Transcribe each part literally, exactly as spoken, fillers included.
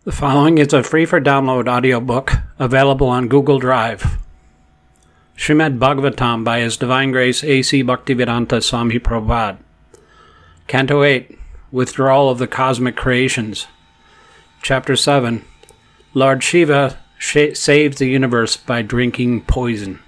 The following is a free-for-download audiobook available on Google Drive. Srimad Bhagavatam by His Divine Grace A C Bhaktivedanta Swami Prabhupada. Canto eight, Withdrawal of the Cosmic Creations. Chapter seven, Lord Shiva sh- saves the universe by drinking poison.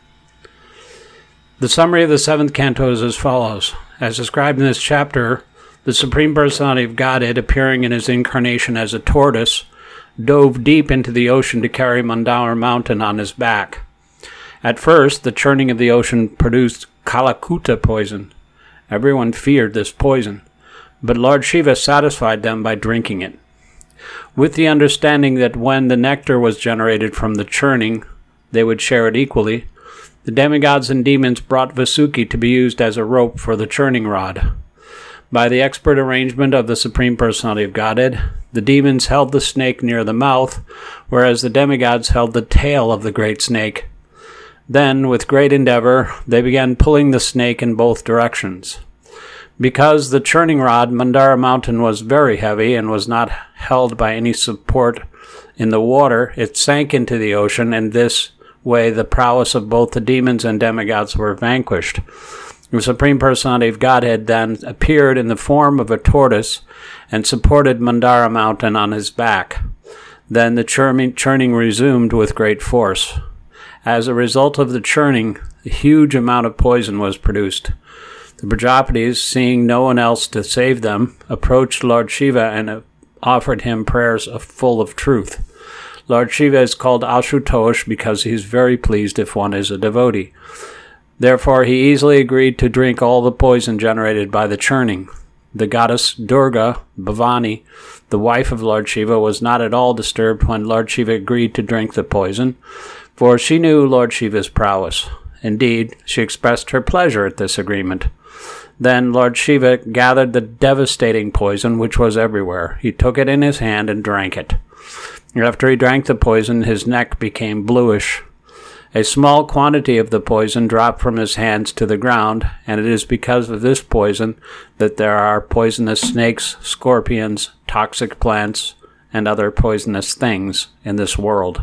The summary of the seventh canto is as follows. As described in this chapter, the Supreme Personality of Godhead, appearing in his incarnation as a tortoise, dove deep into the ocean to carry Mandara Mountain on his back. At first, the churning of the ocean produced Kalakuta poison. Everyone feared this poison, but Lord Shiva satisfied them by drinking it. With the understanding that when the nectar was generated from the churning, they would share it equally, the demigods and demons brought Vasuki to be used as a rope for the churning rod. By the expert arrangement of the Supreme Personality of Godhead, the demons held the snake near the mouth, whereas the demigods held the tail of the great snake. Then, with great endeavor, they began pulling the snake in both directions. Because the churning rod, Mandara Mountain, was very heavy and was not held by any support in the water, it sank into the ocean, and this way the prowess of both the demons and demigods were vanquished. The Supreme Personality of Godhead then appeared in the form of a tortoise and supported Mandara Mountain on his back. Then the churning, churning resumed with great force. As a result of the churning, a huge amount of poison was produced. The Prajapatis, seeing no one else to save them, approached Lord Shiva and offered him prayers full of truth. Lord Shiva is called Ashutosh because he is very pleased if one is a devotee. Therefore, he easily agreed to drink all the poison generated by the churning. The goddess Durga, Bhavani, the wife of Lord Shiva, was not at all disturbed when Lord Shiva agreed to drink the poison, for she knew Lord Shiva's prowess. Indeed, she expressed her pleasure at this agreement. Then Lord Shiva gathered the devastating poison which was everywhere. He took it in his hand and drank it. After he drank the poison, his neck became bluish. A small quantity of the poison dropped from his hands to the ground, and it is because of this poison that there are poisonous snakes, scorpions, toxic plants, and other poisonous things in this world.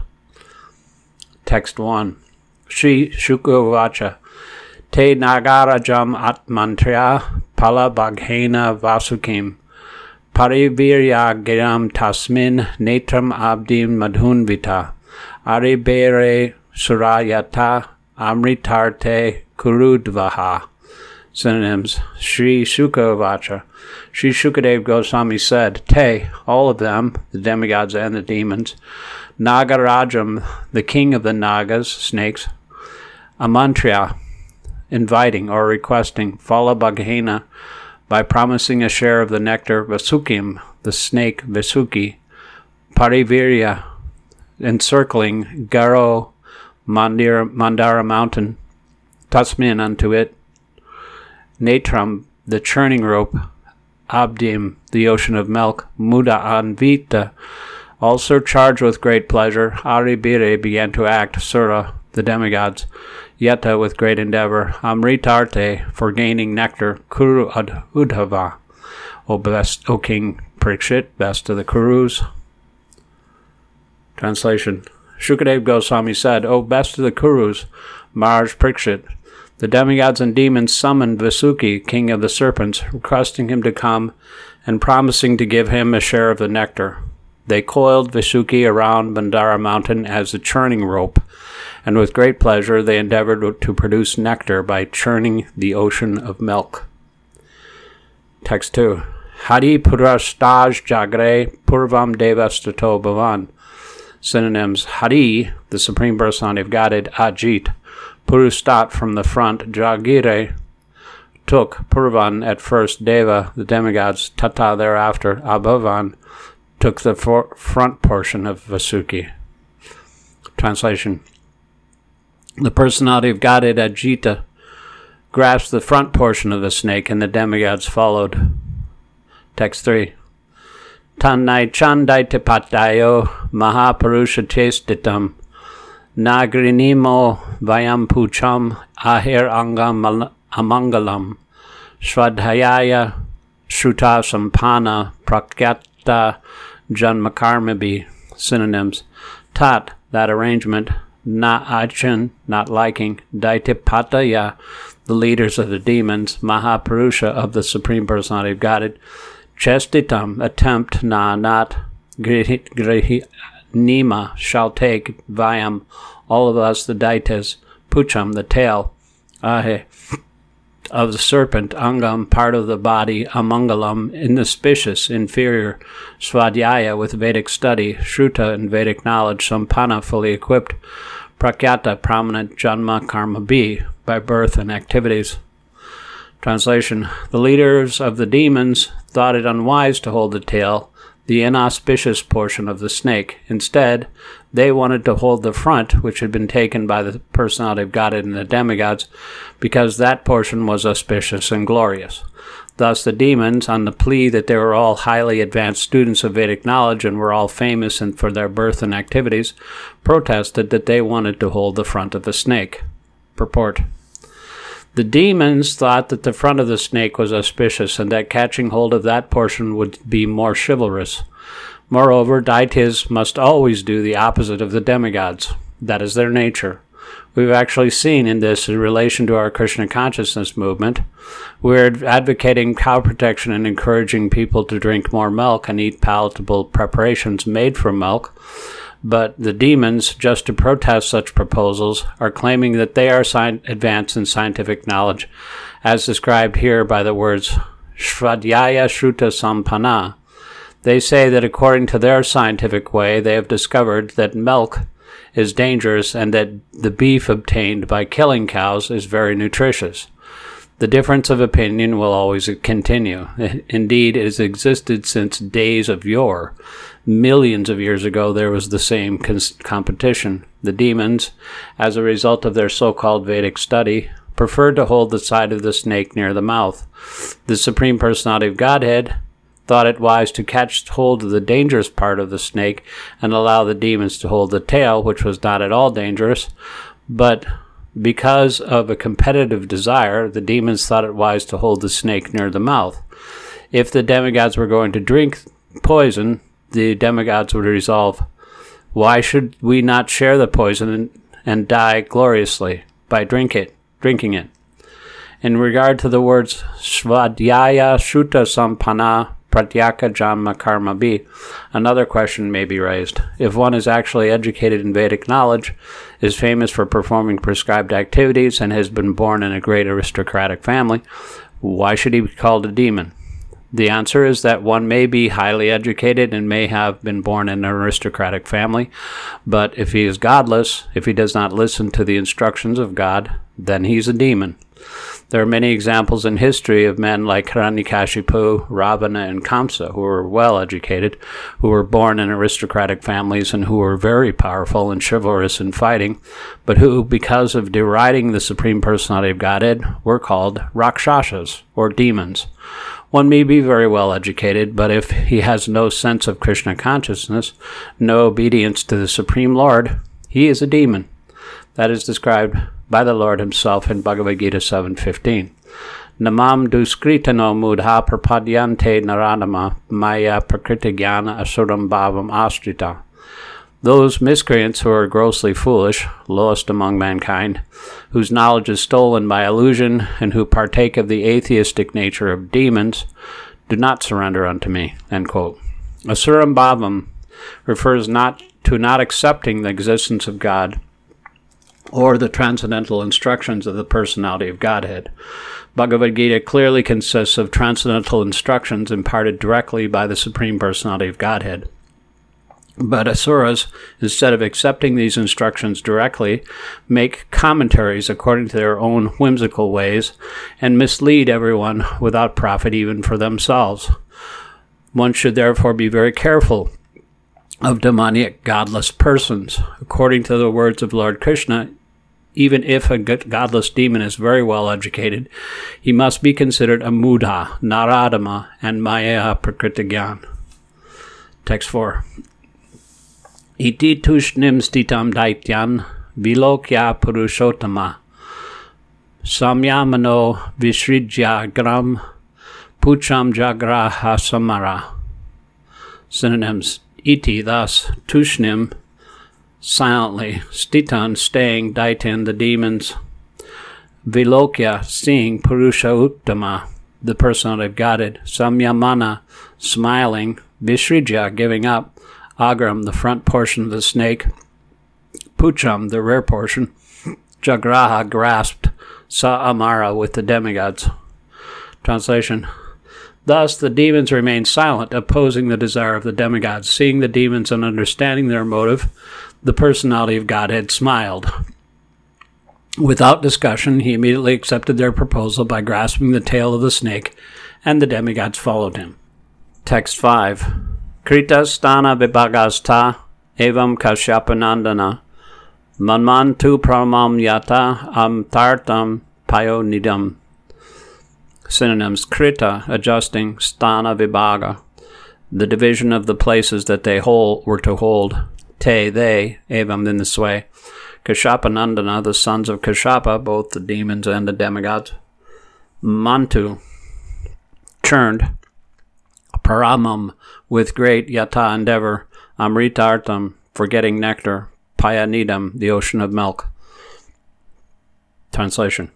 Text one. Shri Shukavacha Te Nagarajam Atmantriya Pala Baghena Vasukim Parivirya Giram Tasmin Netram Abdim Madhunvita Aribere Surayata Amritarte Kurudvaha. Synonyms. Sri Shukavacha. Sri Shukadev Goswami said, Te, all of them, the demigods and the demons, Nagarajam, the king of the Nagas, snakes, Amantriya, inviting or requesting, Phala Baghena, by promising a share of the nectar, Vasukim, the snake Vasuki, Parivirya, encircling, Garo, Mandira, Mandara Mountain, Tasmin unto it, Netram, the churning rope, Abdim, the ocean of milk, Muda Anvita, also charged with great pleasure, Aribire began to act, Sura, the demigods, Yeta with great endeavor, Amritarte, for gaining nectar, Kuru ad Udhava, O best, O King Parikshit, best of the Kurus. Translation. Shukadev Goswami said, O best of the Kurus, Maharaj Parikshit, the demigods and demons summoned Vasuki, king of the serpents, requesting him to come and promising to give him a share of the nectar. They coiled Vasuki around Mandara Mountain as a churning rope, and with great pleasure they endeavored to produce nectar by churning the ocean of milk. Text two. Hari Purastaj Jagre Purvam Devastato Bhavan. Synonyms. Hari, the Supreme Personality of Godhead, Ajit, Purustat, from the front, Jagire, took, Purvan, at first, Deva, the demigods, Tata, thereafter, Abhavan, took the for- front portion of Vasuki. Translation. The Personality of Godhead, Ajita, grasped the front portion of the snake, and the demigods followed. Text three. Tannai Chandaitipatayo Mahaparusha Chestitam Nagrinimo Vayampucham Ahir Angam Amangalam Swadhyaya Shruta Sampana Prakyata Janmakarmabi. Synonyms: tat, that arrangement; na achin, not liking; daitipataya, the leaders of the demons; Mahapurusha, of the Supreme Personality of Godhead; chestitam, attempt; na, not; grihi, grihi, nima, shall take; vayam, all of us, the daitas; pucham, the tail; ahe, of the serpent; angam, part of the body; amangalam, inauspicious, inferior; svadhyaya, with Vedic study; shruta, in Vedic knowledge; sampana, fully equipped; prakyata, prominent; janma, karma, be, by birth and activities. Translation: the leaders of the demons thought it unwise to hold the tail, the inauspicious portion of the snake. Instead, they wanted to hold the front, which had been taken by the personality of Godhead and the demigods, because that portion was auspicious and glorious. Thus the demons, on the plea that they were all highly advanced students of Vedic knowledge and were all famous and for their birth and activities, protested that they wanted to hold the front of the snake. Purport: the demons thought that the front of the snake was auspicious and that catching hold of that portion would be more chivalrous. Moreover, deities must always do the opposite of the demigods. That is their nature. We've actually seen in this in relation to our Krishna consciousness movement. We're advocating cow protection and encouraging people to drink more milk and eat palatable preparations made from milk. But the demons, just to protest such proposals, are claiming that they are sci- advanced in scientific knowledge, as described here by the words Svadhyaya Shruta Sampana. They say that according to their scientific way, they have discovered that milk is dangerous and that the beef obtained by killing cows is very nutritious. The difference of opinion will always continue. Indeed, it has existed since days of yore. Millions of years ago, there was the same cons- competition. The demons, as a result of their so-called Vedic study, preferred to hold the side of the snake near the mouth. The Supreme Personality of Godhead thought it wise to catch hold of the dangerous part of the snake and allow the demons to hold the tail, which was not at all dangerous, but because of a competitive desire, the demons thought it wise to hold the snake near the mouth. If the demigods were going to drink poison, the demigods would resolve, why should we not share the poison and, and die gloriously by drink it, drinking it? In regard to the words Svadhyaya Shruta Sampana Pratyaka Janma Karma Bhi, another question may be raised. If one is actually educated in Vedic knowledge, is famous for performing prescribed activities, and has been born in a great aristocratic family, why should he be called a demon? The answer is that one may be highly educated and may have been born in an aristocratic family, but if he is godless, if he does not listen to the instructions of God, then he's a demon. There are many examples in history of men like Hiranyakashipu, Ravana, and Kamsa who were well educated, who were born in aristocratic families and who were very powerful and chivalrous in fighting, but who, because of deriding the Supreme Personality of Godhead, were called Rakshasas, or demons. One may be very well educated, but if he has no sense of Krishna consciousness, no obedience to the Supreme Lord, he is a demon. That is described by the Lord himself in Bhagavad Gita seven fifteen. Namam duskritano mudha prapadyante naradama maya prakritigyana asuram bhavam astrita. Those miscreants who are grossly foolish, lowest among mankind, whose knowledge is stolen by illusion, and who partake of the atheistic nature of demons, do not surrender unto me. End quote. Asuram bhavam refers not to not accepting the existence of God, or the transcendental instructions of the personality of Godhead. Bhagavad Gita clearly consists of transcendental instructions imparted directly by the Supreme Personality of Godhead. But asuras, instead of accepting these instructions directly, make commentaries according to their own whimsical ways and mislead everyone without profit even for themselves. One should therefore be very careful of demoniac, godless persons. According to the words of Lord Krishna, even if a godless demon is very well educated, he must be considered a mudha, naradama, and maya prakritigyan. Text four. Iti tushnim stitam daityan vilokya purushottama samyamano visrijya gram pucham jagraha samara. Synonyms: Iti, thus, Tushnim, silently, Stitan, staying, Daitin, the demons, Vilokya, seeing, Purusha Uttama, the personality of Godhead, Samyamana, smiling, Vishrija, giving up, Agram, the front portion of the snake, Pucham, the rear portion, Jagraha, grasped, Sa Amara, with the demigods. Translation. Thus the demons remained silent, opposing the desire of the demigods. Seeing the demons and understanding their motive, the personality of Godhead smiled. Without discussion, he immediately accepted their proposal by grasping the tail of the snake, and the demigods followed him. Text five. Krita stana vibhagasta evam Kashyapanandana manmantu pramam yata am tartam payonidam. Synonyms. Krita, adjusting, stana vibhaga, the division of the places that they hold were to hold. Te, they, evam, in this way. Kashyapanandana, the sons of Kashyapa, both the demons and the demigods. Mantu, churned. Paramam, with great yata endeavor. Amritartam, forgetting nectar. Payanidam, the ocean of milk. Translation.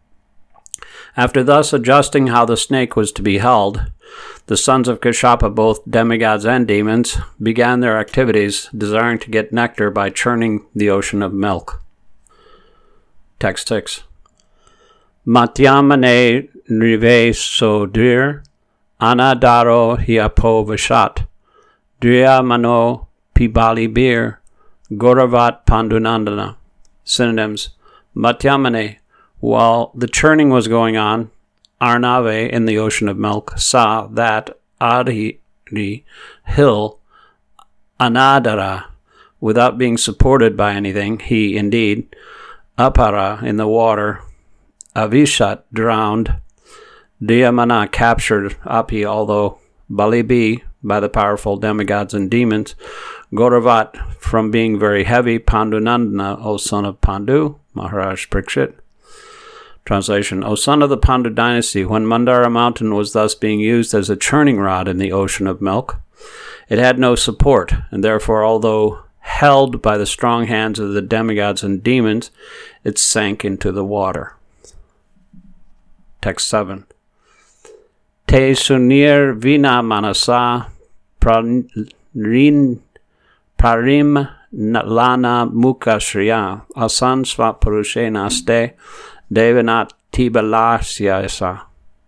After thus adjusting how the snake was to be held, the sons of Kashyapa, both demigods and demons, began their activities, desiring to get nectar by churning the ocean of milk. Text six. Matyamane nive sodir anadaro hiapo vashat driya mano pibali bir goravat pandunandana. Synonyms. Matyamane, while the churning was going on, Arnave, in the ocean of milk, saw that Adhi, hill, Anadara, without being supported by anything, he indeed, Apara, in the water, Avishat, drowned, Diyamana, captured, Api, although Balibi, by the powerful demigods and demons, Gauravat, from being very heavy, Pandunandana, O son of Pandu, Maharaj Parikshit. Translation. O son of the Pandu dynasty, when Mandara mountain was thus being used as a churning rod in the ocean of milk, it had no support, and therefore, although held by the strong hands of the demigods and demons, it sank into the water. Text seven. Te sunir vina manasa prarin parim lana mukha shriya asan svapurushe naste devanat tibalasyasa.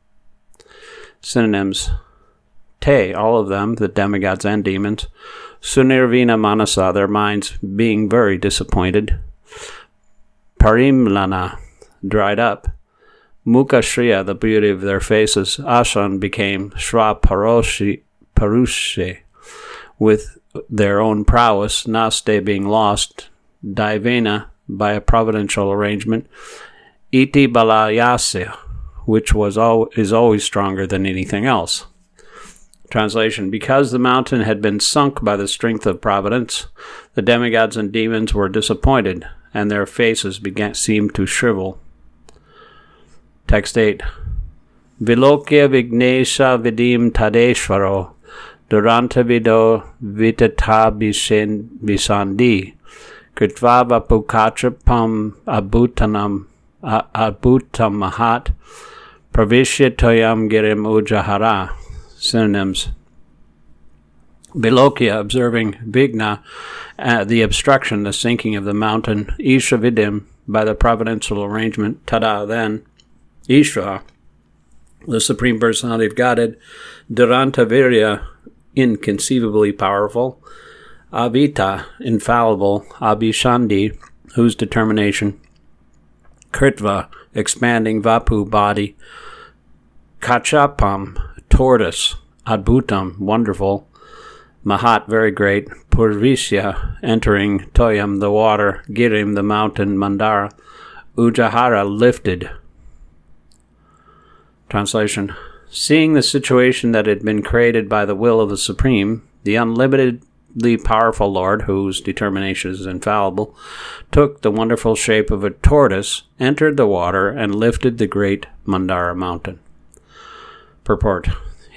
Synonyms. Te, all of them, the demigods and demons. Sunirvina manasa, their minds being very disappointed. Parimlana, dried up. Mukha shriya, the beauty of their faces. Ashan became Shra Paroshi, Parushe, with their own prowess. Naste being lost. Daivena, by a providential arrangement. Iti balayasya, which was al- is always stronger than anything else. Translation. Because the mountain had been sunk by the strength of providence, the demigods and demons were disappointed, and their faces began seemed to shrivel. Text eight. Vilokya vignesha vidim tadeshvaro duranta vido vitata bisandi kritvava pukatrapam abhutanam abhutam mahat pravishya toyam girim ujahara. Synonyms. Vilokya, observing Vigna, uh, the obstruction, the sinking of the mountain. Isha vidim, by the providential arrangement. Tada, then. Ishra, the Supreme Personality of Godhead. Duranta virya, inconceivably powerful. Avita, infallible. Abhishandi, whose determination. Kritva, expanding. Vapu, body. Kachapam, tortoise. Adbhutam, wonderful. Mahat, very great. Purvisya, entering. Toyam, the water. Girim, the mountain. Mandara. Ujahara, lifted. Translation. Seeing the situation that had been created by the will of the Supreme, the unlimitedly powerful Lord, whose determination is infallible, took the wonderful shape of a tortoise, entered the water, and lifted the great Mandara mountain. Purport.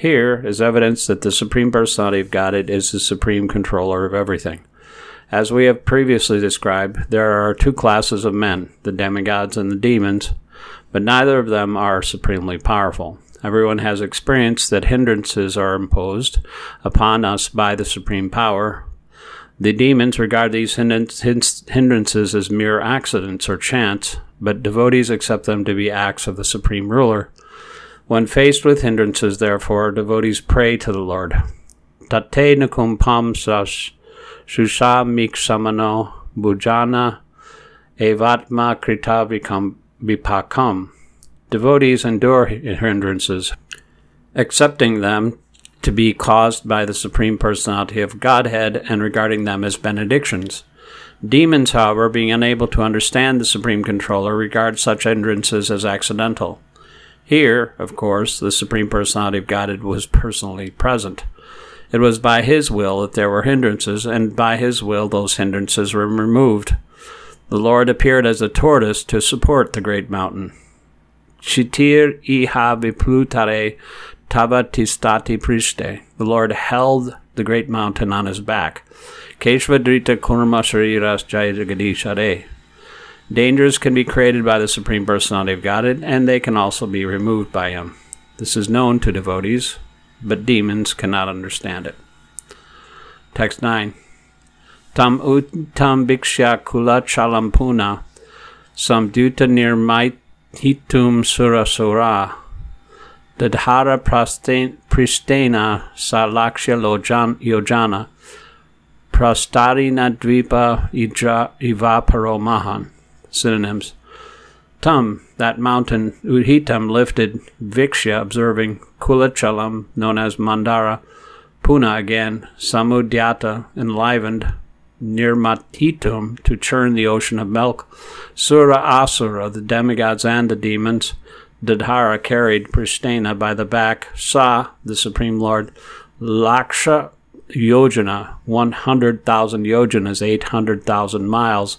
Here is evidence that the Supreme Personality of Godhead is the supreme controller of everything. As we have previously described, there are two classes of men, the demigods and the demons, but neither of them are supremely powerful. Everyone has experienced that hindrances are imposed upon us by the supreme power. The demons regard these hindrances as mere accidents or chance, but devotees accept them to be acts of the supreme ruler. When faced with hindrances, therefore, devotees pray to the Lord. Tate nakum pam sas shusha miksamano bhujana evatma krita vipakam. Devotees endure hindrances, accepting them to be caused by the Supreme Personality of Godhead and regarding them as benedictions. Demons, however, being unable to understand the Supreme Controller, regard such hindrances as accidental. Here, of course, the Supreme Personality of Godhead was personally present. It was by His will that there were hindrances, and by His will those hindrances were removed. The Lord appeared as a tortoise to support the great mountain. Chitir iha viplutare tavatistati priste. The Lord held the great mountain on His back. Keshvadrita kurma shariras jaya jagadishare. Dangers can be created by the Supreme Personality of Godhead, and they can also be removed by Him. This is known to devotees, but demons cannot understand it. Text nine. Tam uttam bhikshya kula chalampuna samduta nirmait hitum surasura dadhara pristena salakshya yojana prastarina dvipa ivaparo mahan. Synonyms. Tum, that mountain, Udhitam, lifted, Viksha, observing, Kulachalam, known as Mandara, Puna again, Samudyata, enlivened, Nirmatitum, to churn the ocean of milk, Sura Asura, the demigods and the demons, Dadhara, carried, Pristena, by the back, Sa, the Supreme Lord, Laksha Yojana, one hundred thousand yojanas, eight hundred thousand miles,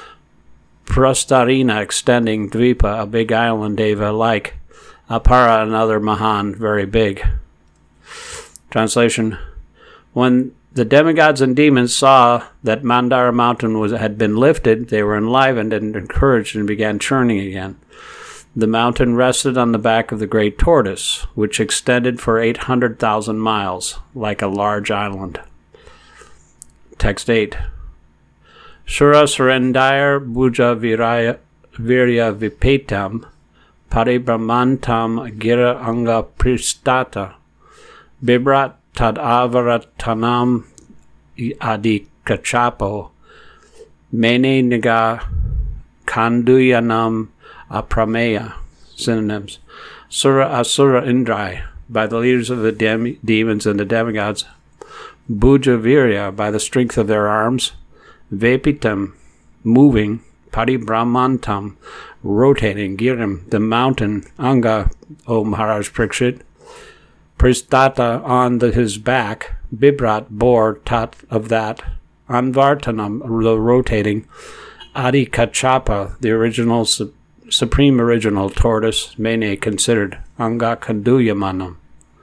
Prastarina, extending, Dvipa, a big island, Deva-like, Apara, another Mahan, very big. Translation. When the demigods and demons saw that Mandara mountain was had been lifted, they were enlivened and encouraged and began churning again. The mountain rested on the back of the great tortoise, which extended for eight hundred thousand miles, like a large island. Text eight. Sura surendire bhuja virya, virya vipetam paribrahmantam gira anga pristata bibrat tad avaratanam adi kachapo mene niga kanduyanam aprameya. Synonyms. Sura asura indrai, by the leaders of the dem- demons and the demigods. Bhuja virya, by the strength of their arms. Vepitam, moving. Paribrahmantam, rotating. Girim, the mountain. Anga, O Maharaj Parikshit. Pristata, on the, his back. Bibrat, bore. Tat, of that. Anvartanam, the rotating. Adi Kachapa, the original, su- supreme original tortoise. Mene, considered. Anga Kanduyamanam,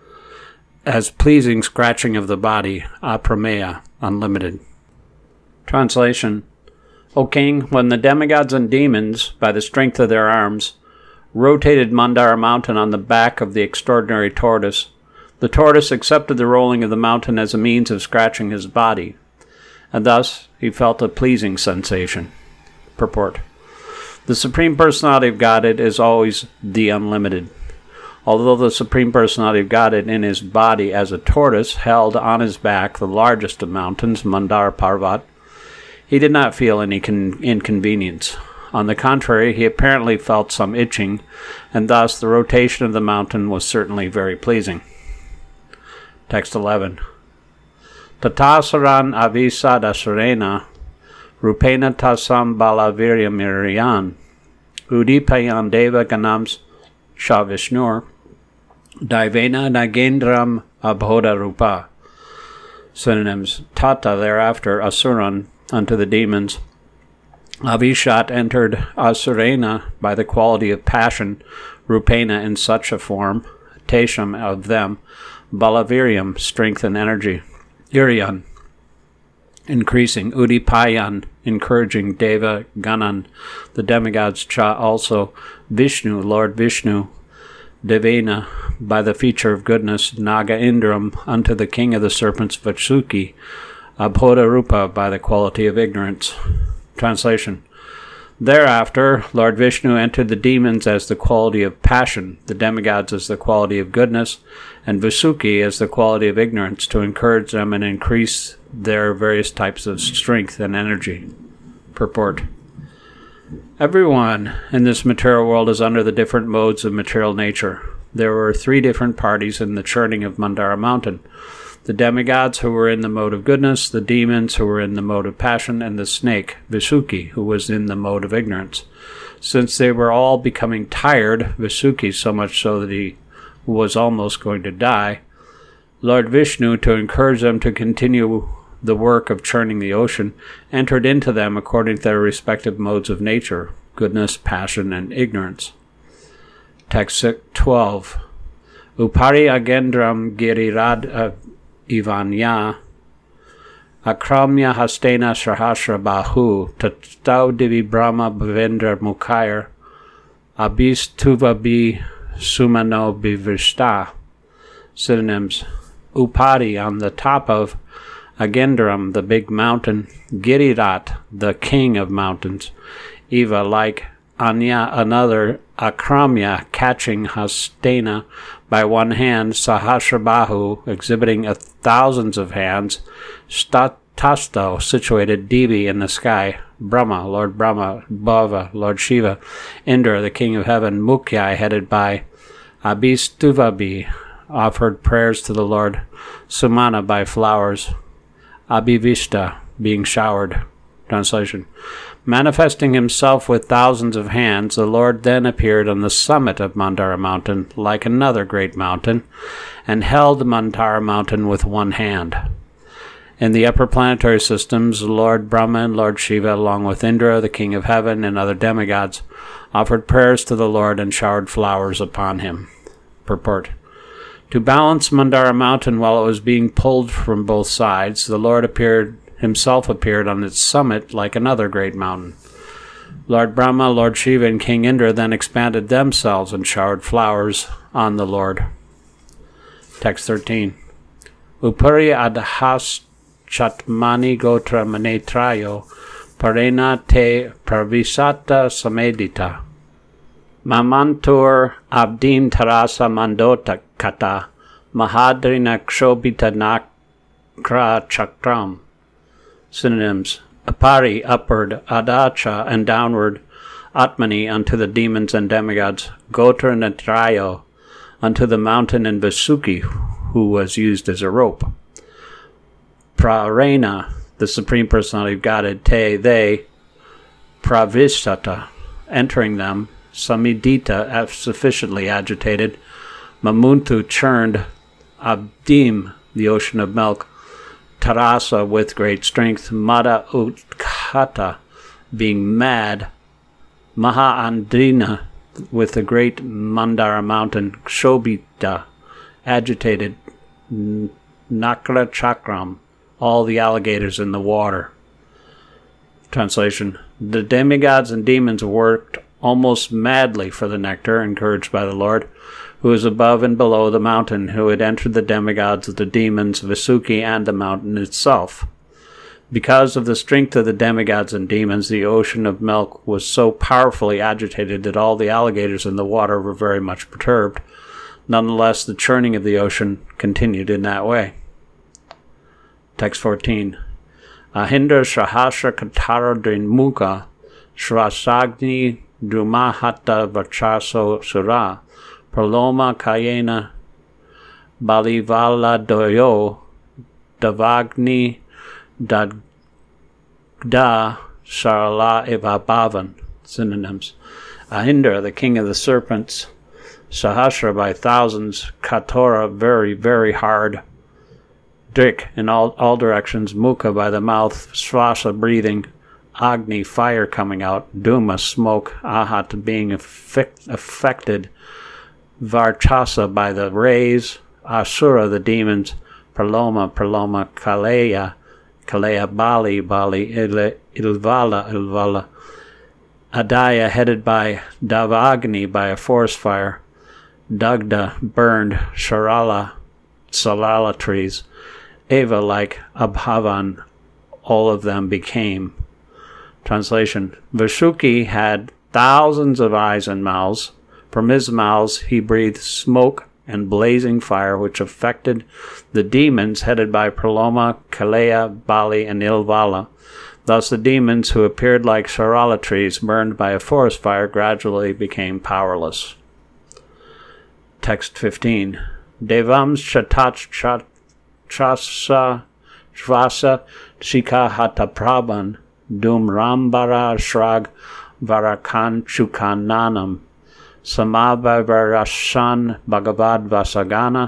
as pleasing scratching of the body. Aprameya, unlimited. Translation. O king, when the demigods and demons, by the strength of their arms, rotated Mandara mountain on the back of the extraordinary tortoise, the tortoise accepted the rolling of the mountain as a means of scratching his body, and thus he felt a pleasing sensation. Purport. The Supreme Personality of Godhead is always the Unlimited. Although the Supreme Personality of Godhead in his body as a tortoise held on his back the largest of mountains, Mandara Parvat, he did not feel any con- inconvenience. On the contrary, he apparently felt some itching, and thus the rotation of the mountain was certainly very pleasing. Text eleven. Tatasaran avisada surena rupena tasam balavirya miriyan udipayan deva ganams shavishnur Daivena Nagendram Abhoda Rupa. Synonyms. Tata, thereafter, Asuran, unto the demons. Avishat entered Asurena by the quality of passion, Rupena in such a form, Tesham of them, Balaviriam, strength and energy. Irion, increasing. Udipayan, encouraging. Deva, Ganan, the demigods. Cha, also. Vishnu, Lord Vishnu. Devena, by the feature of goodness. Naga Indram, unto the king of the serpents. Vasuki, Abhodarupa, by the quality of ignorance. Translation. Thereafter, Lord Vishnu entered the demons as the quality of passion, the demigods as the quality of goodness, and Vasuki as the quality of ignorance, to encourage them and increase their various types of strength and energy. Purport. Everyone in this material world is under the different modes of material nature. There were three different parties in the churning of Mandara Mountain. The demigods, who were in the mode of goodness, the demons, who were in the mode of passion, and the snake, Vasuki, who was in the mode of ignorance. Since they were all becoming tired, Vasuki so much so that he was almost going to die, Lord Vishnu, to encourage them to continue the work of churning the ocean, entered into them according to their respective modes of nature, goodness, passion, and ignorance. Text twelve. Upari agendram girirad uh, Ivanya Akramya Hastena Sahasra Bahu Tatau Divi Brahma Bhavendra Mukhair Abis Tuvabi Sumano Bivishta. Synonyms. Upari, on the top of. Agendram, the big mountain. Girirat, the king of mountains. Eva, like. Anya, another. Akramya, catching. Hastena, by one hand. Sahasrabahu, exhibiting a thousands of hands. Statasto, situated. Divi, in the sky. Brahma, Lord Brahma. Bhava, Lord Shiva. Indra, the king of heaven. Mukhya, headed by. Abhistuvabi, offered prayers to the Lord. Sumana, by flowers. Abhivishta, being showered. Translation. Manifesting himself with thousands of hands, the Lord then appeared on the summit of Mandara Mountain, like another great mountain, and held Mandara Mountain with one hand. In the upper planetary systems, Lord Brahma and Lord Shiva, along with Indra, the king of heaven, and other demigods, offered prayers to the Lord and showered flowers upon him. Purport. To balance Mandara Mountain while it was being pulled from both sides, the Lord appeared himself appeared on its summit like another great mountain. Lord Brahma, Lord Shiva, and King Indra then expanded themselves and showered flowers on the Lord. Text thirteen. Upari adhas chatmani gotra manetrayo parena te pravisata samedita. Mamantur abdim tarasa mandota kata mahadrina kshobita nakra chakram. Synonyms. Apari, upward. Adacha, and downward. Atmani, unto the demons and demigods. Gotra Natrayo, unto the mountain, and Vasuki, who was used as a rope. Prarena, the Supreme Personality of Godhead. Te, they. Pravistata, entering them. Samidita, sufficiently agitated. Mamuntu, churned. Abdim, the ocean of milk. Tarasa, with great strength. Mada Utkata, being mad. Maha Andrina, with the great Mandara mountain. Kshobita, agitated. Nakra Chakram, all the alligators in the water. Translation. The demigods and demons worked almost madly for the nectar, encouraged by the Lord, who is above and below the mountain, who had entered the demigods, the demons, Vasuki, and the mountain itself. Because of the strength of the demigods and demons, the ocean of milk was so powerfully agitated that all the alligators in the water were very much perturbed. Nonetheless, the churning of the ocean continued in that way. Text fourteen. Ahindra Sahasra Katara Drinmuka Shrasagni Drumahata Vachaso Sura Praloma Kayena Balivala Doyo Davagni Dadda Sarala Evabhavan. Synonyms. Ahindra, the king of the serpents. Sahasra, by thousands. Katora, very, very hard. Drik, in all, all directions. Mukha, by the mouth. Swasa, breathing. Agni, fire coming out. Duma, smoke. Ahat, being affect, affected. Varchasa, by the rays. Asura, the demons, Praloma, Praloma, Kaleya, Kaleya, Bali, Bali, Ilvala, Ilvala, Adaya, headed by Davagni by a forest fire, Dagda, burned, Sharala, Salala trees, Eva, like Abhavan, all of them became. Translation. Vashuki had thousands of eyes and mouths. From his mouths he breathed smoke and blazing fire, which affected the demons headed by Praloma, Kaleya, Bali, and Ilvala. Thus the demons, who appeared like Sharala trees burned by a forest fire, gradually became powerless. Text fifteen. Devams chatat chat chasa shvasa shika hata prabhan dum rambara shrag varakan chukananam samavarashan bhagavad vasagana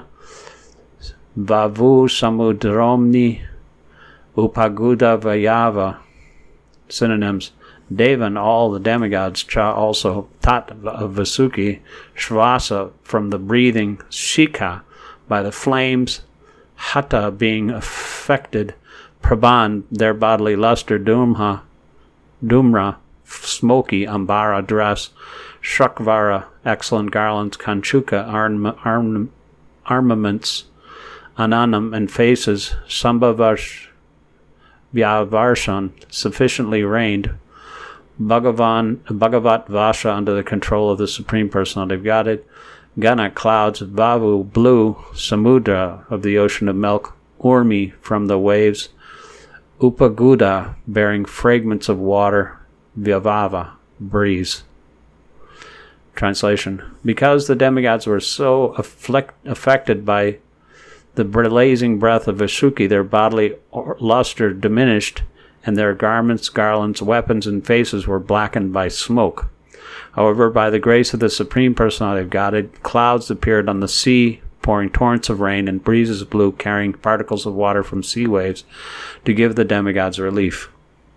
vavu samudromni upaguda vayava. Synonyms. Devan, all the demigods, Cha also, Tat of Vasuki, Shvasa from the breathing, Shika by the flames, Hata being affected, Prabhan their bodily luster, Dumha, Dumra smoky Ambara dress, Shrakvara excellent garlands, Kanchuka arm, arm, armaments, Ananam and faces, Sambhavash Vyavarshan sufficiently reigned, Bhagavan, Bhagavat Vasha under the control of the Supreme Personality of Godhead, Gana clouds, Vavu blue, Samudra of the ocean of milk, Urmi from the waves, Upaguda bearing fragments of water, Vyavava breeze. Translation. Because the demigods were so afflict, affected by the blazing breath of Vasuki, their bodily luster diminished, and their garments, garlands, weapons, and faces were blackened by smoke. However, by the grace of the Supreme Personality of Godhead, clouds appeared on the sea, pouring torrents of rain, and breezes blew, carrying particles of water from sea waves to give the demigods relief.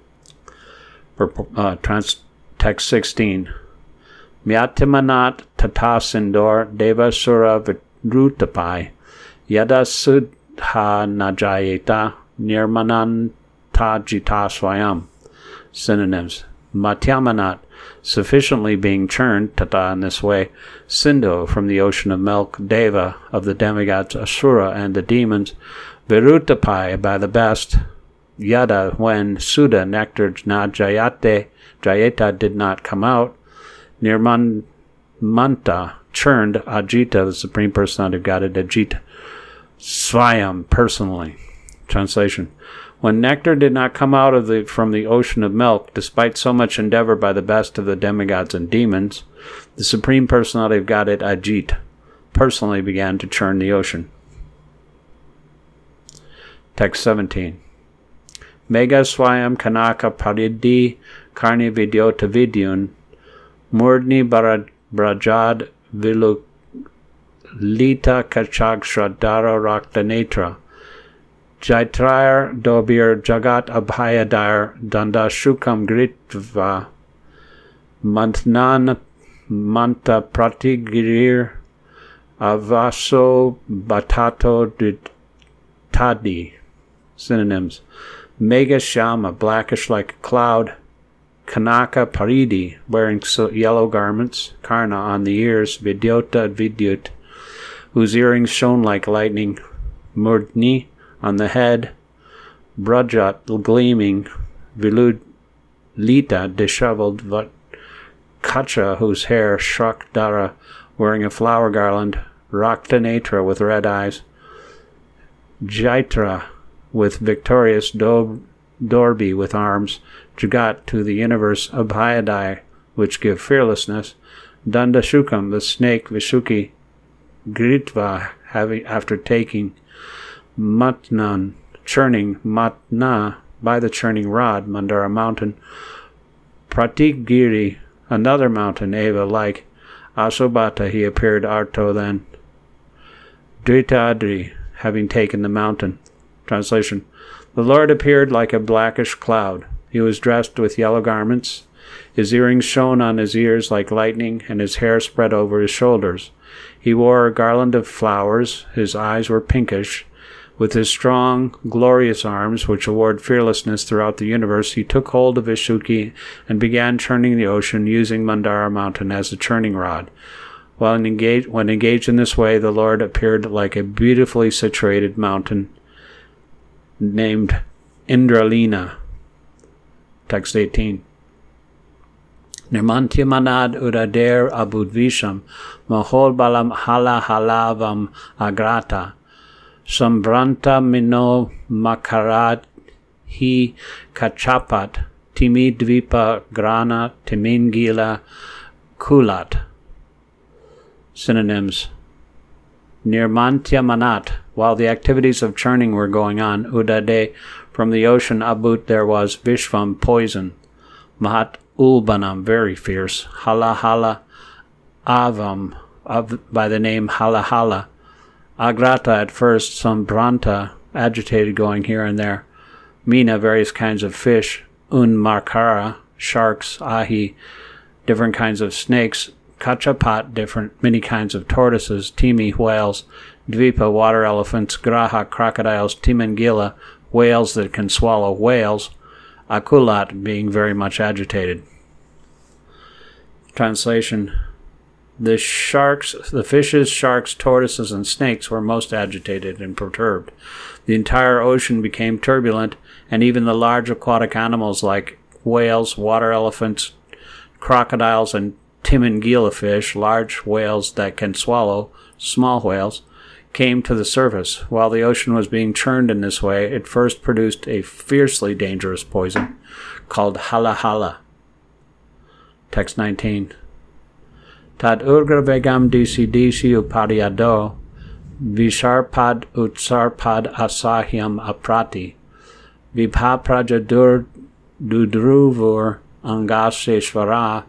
Uh, trans- text sixteen. Myatimanat tata sindor deva sura vitrutapai yada sudha najayeta nirmanan Tajita Swayam. Synonyms. Matyamanat, sufficiently being churned, tata in this way, Sindhu from the ocean of milk, Deva of the demigods, Asura and the demons, Virutapai by the best, Yada when Sudha nectar Najayate, Jayeta did not come out, Nirman Manta churned, Ajita, the Supreme Personality of Godhead, Ajita, Swayam, personally. Translation. When nectar did not come out of the from the ocean of milk, despite so much endeavor by the best of the demigods and demons, the Supreme Personality of Godhead, Ajit, personally began to churn the ocean. Text seventeen. Mega Swayam Kanaka Paridhi Karni Vidyota Vidyun Murdni Brajad Vilu Lita Kachag Shradara Rakta Netra Jaitrayar Dobir Jagat Abhayadar Danda Shukam Gritva Mantnan Manta Pratigirir Avaso Batato Tadi. Synonyms. Mega Shama, blackish like a cloud. Kanaka Paridi, wearing so yellow garments. Karna, on the ears. Vidyota Vidyut, whose earrings shone like lightning. Murdni, on the head. Brajat, gleaming. Vilud Lita, disheveled. Kacha, whose hair. Shrakdara, wearing a flower garland. Raktanetra, with red eyes. Jaitra, with victorious. Do- Dorbi, with arms. Jagat, to the universe. Abhayadai, which give fearlessness. Dandashukam, the snake. Visuki, Gritva, having after taking. Matnan, churning. Matna, by the churning rod. Mandara mountain. Pratigiri, another mountain. Eva, like. Asobata, he appeared. Arto, then. Dritadri, having taken the mountain. Translation. The Lord appeared like a blackish cloud. He was dressed with yellow garments. His earrings shone on his ears like lightning, and his hair spread over his shoulders. He wore a garland of flowers, his eyes were pinkish. With his strong, glorious arms, which award fearlessness throughout the universe, he took hold of Visuki and began churning the ocean, using Mandara Mountain as a churning rod. While engaged, when engaged in this way, the Lord appeared like a beautifully situated mountain named Indralina. Text eighteen. Nirmantya manad urader abudvisham, mahol balam hala halavam agrata. Sambranta mino makarat hi kachapat timi dvipa grana timingila kulat. Synonyms. Nirmantya manat, while the activities of churning were going on, udade, from the ocean abut there was vishvam, poison, mahat ulbanam, very fierce, hala hala avam, of, by the name hala hala, agrata at first, sambranta, agitated, going here and there, mina, various kinds of fish, un markara, sharks, ahi, different kinds of snakes, kachapat, different, many kinds of tortoises, timi, whales, dvipa, water elephants, graha, crocodiles, timangila, whales that can swallow whales, akulat, being very much agitated. Translation. The sharks, the fishes, sharks, tortoises, and snakes were most agitated and perturbed. The entire ocean became turbulent, and even the large aquatic animals like whales, water elephants, crocodiles, and timangila fish, large whales that can swallow small whales, came to the surface. While the ocean was being churned in this way, it first produced a fiercely dangerous poison called hala hala. Text nineteen. Tad urgravegam disi disi upariado, visharpad utsarpad asahyam aprati, vibha prajadur dudruvur angaseshvara,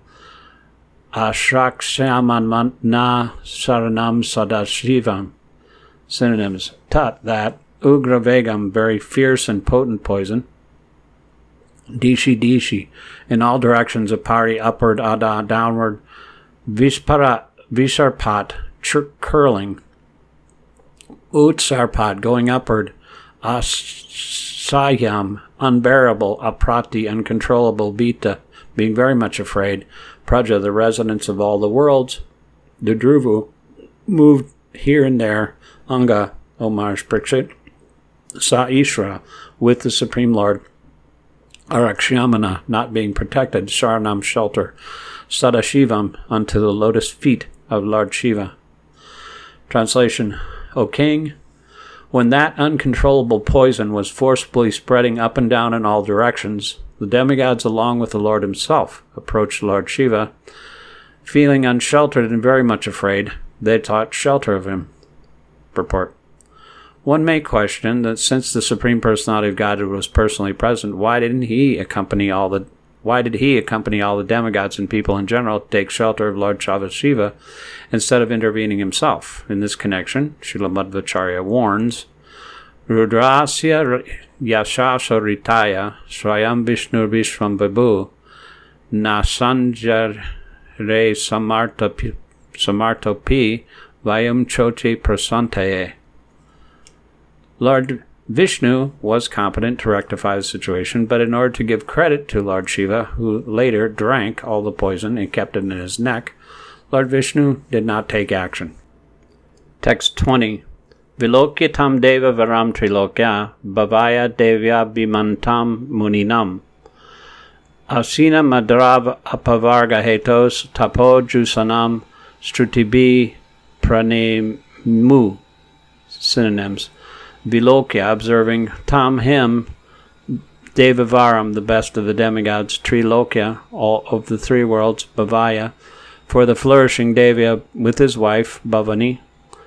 ashraksyaman na saranam sadashivam. Synonyms. Tat, that, ugravegam, very fierce and potent poison, dishi dishi, in all directions, apari, upward, ada, downward, vispara, visarpat, curling, utsarpat, going upward, asayam, unbearable, aprati, uncontrollable, bita, being very much afraid, praja, the residents of all the worlds, dudruvu, moved here and there, anga, Omar's Brixit, sa ishra, with the Supreme Lord, arakshyamana, not being protected, sharanam, shelter, sadashivam, unto the lotus feet of Lord Shiva. Translation. O king, when that uncontrollable poison was forcibly spreading up and down in all directions, the demigods, along with the Lord himself, approached Lord Shiva. Feeling unsheltered and very much afraid, they sought shelter of him. Purport. One may question that since the Supreme Personality of Godhead was personally present, why didn't he accompany all the why did he accompany all the demigods and people in general to take shelter of Lord Shiva instead of intervening himself? In this connection, Srila Madhvacharya warns, Rudrasya yashasha ritaya swayam Vishnu Vishvam Vibhu na sanjar re samartopi vayam choti prasantaye. Lord Vishnu was competent to rectify the situation, but in order to give credit to Lord Shiva, who later drank all the poison and kept it in his neck, Lord Vishnu did not take action. Text twenty. Vilokyatam deva varam trilokya, bhavaya devya bimantam muninam. Asina madrav apavarga hetos tapo jusanam strutibi pranemu. Synonyms. Vilokya, observing, tam, him, Devavaram, the best of the demigods, Trilokya, all of the three worlds, Bhavaya, for the flourishing Devya with his wife, Bhavani,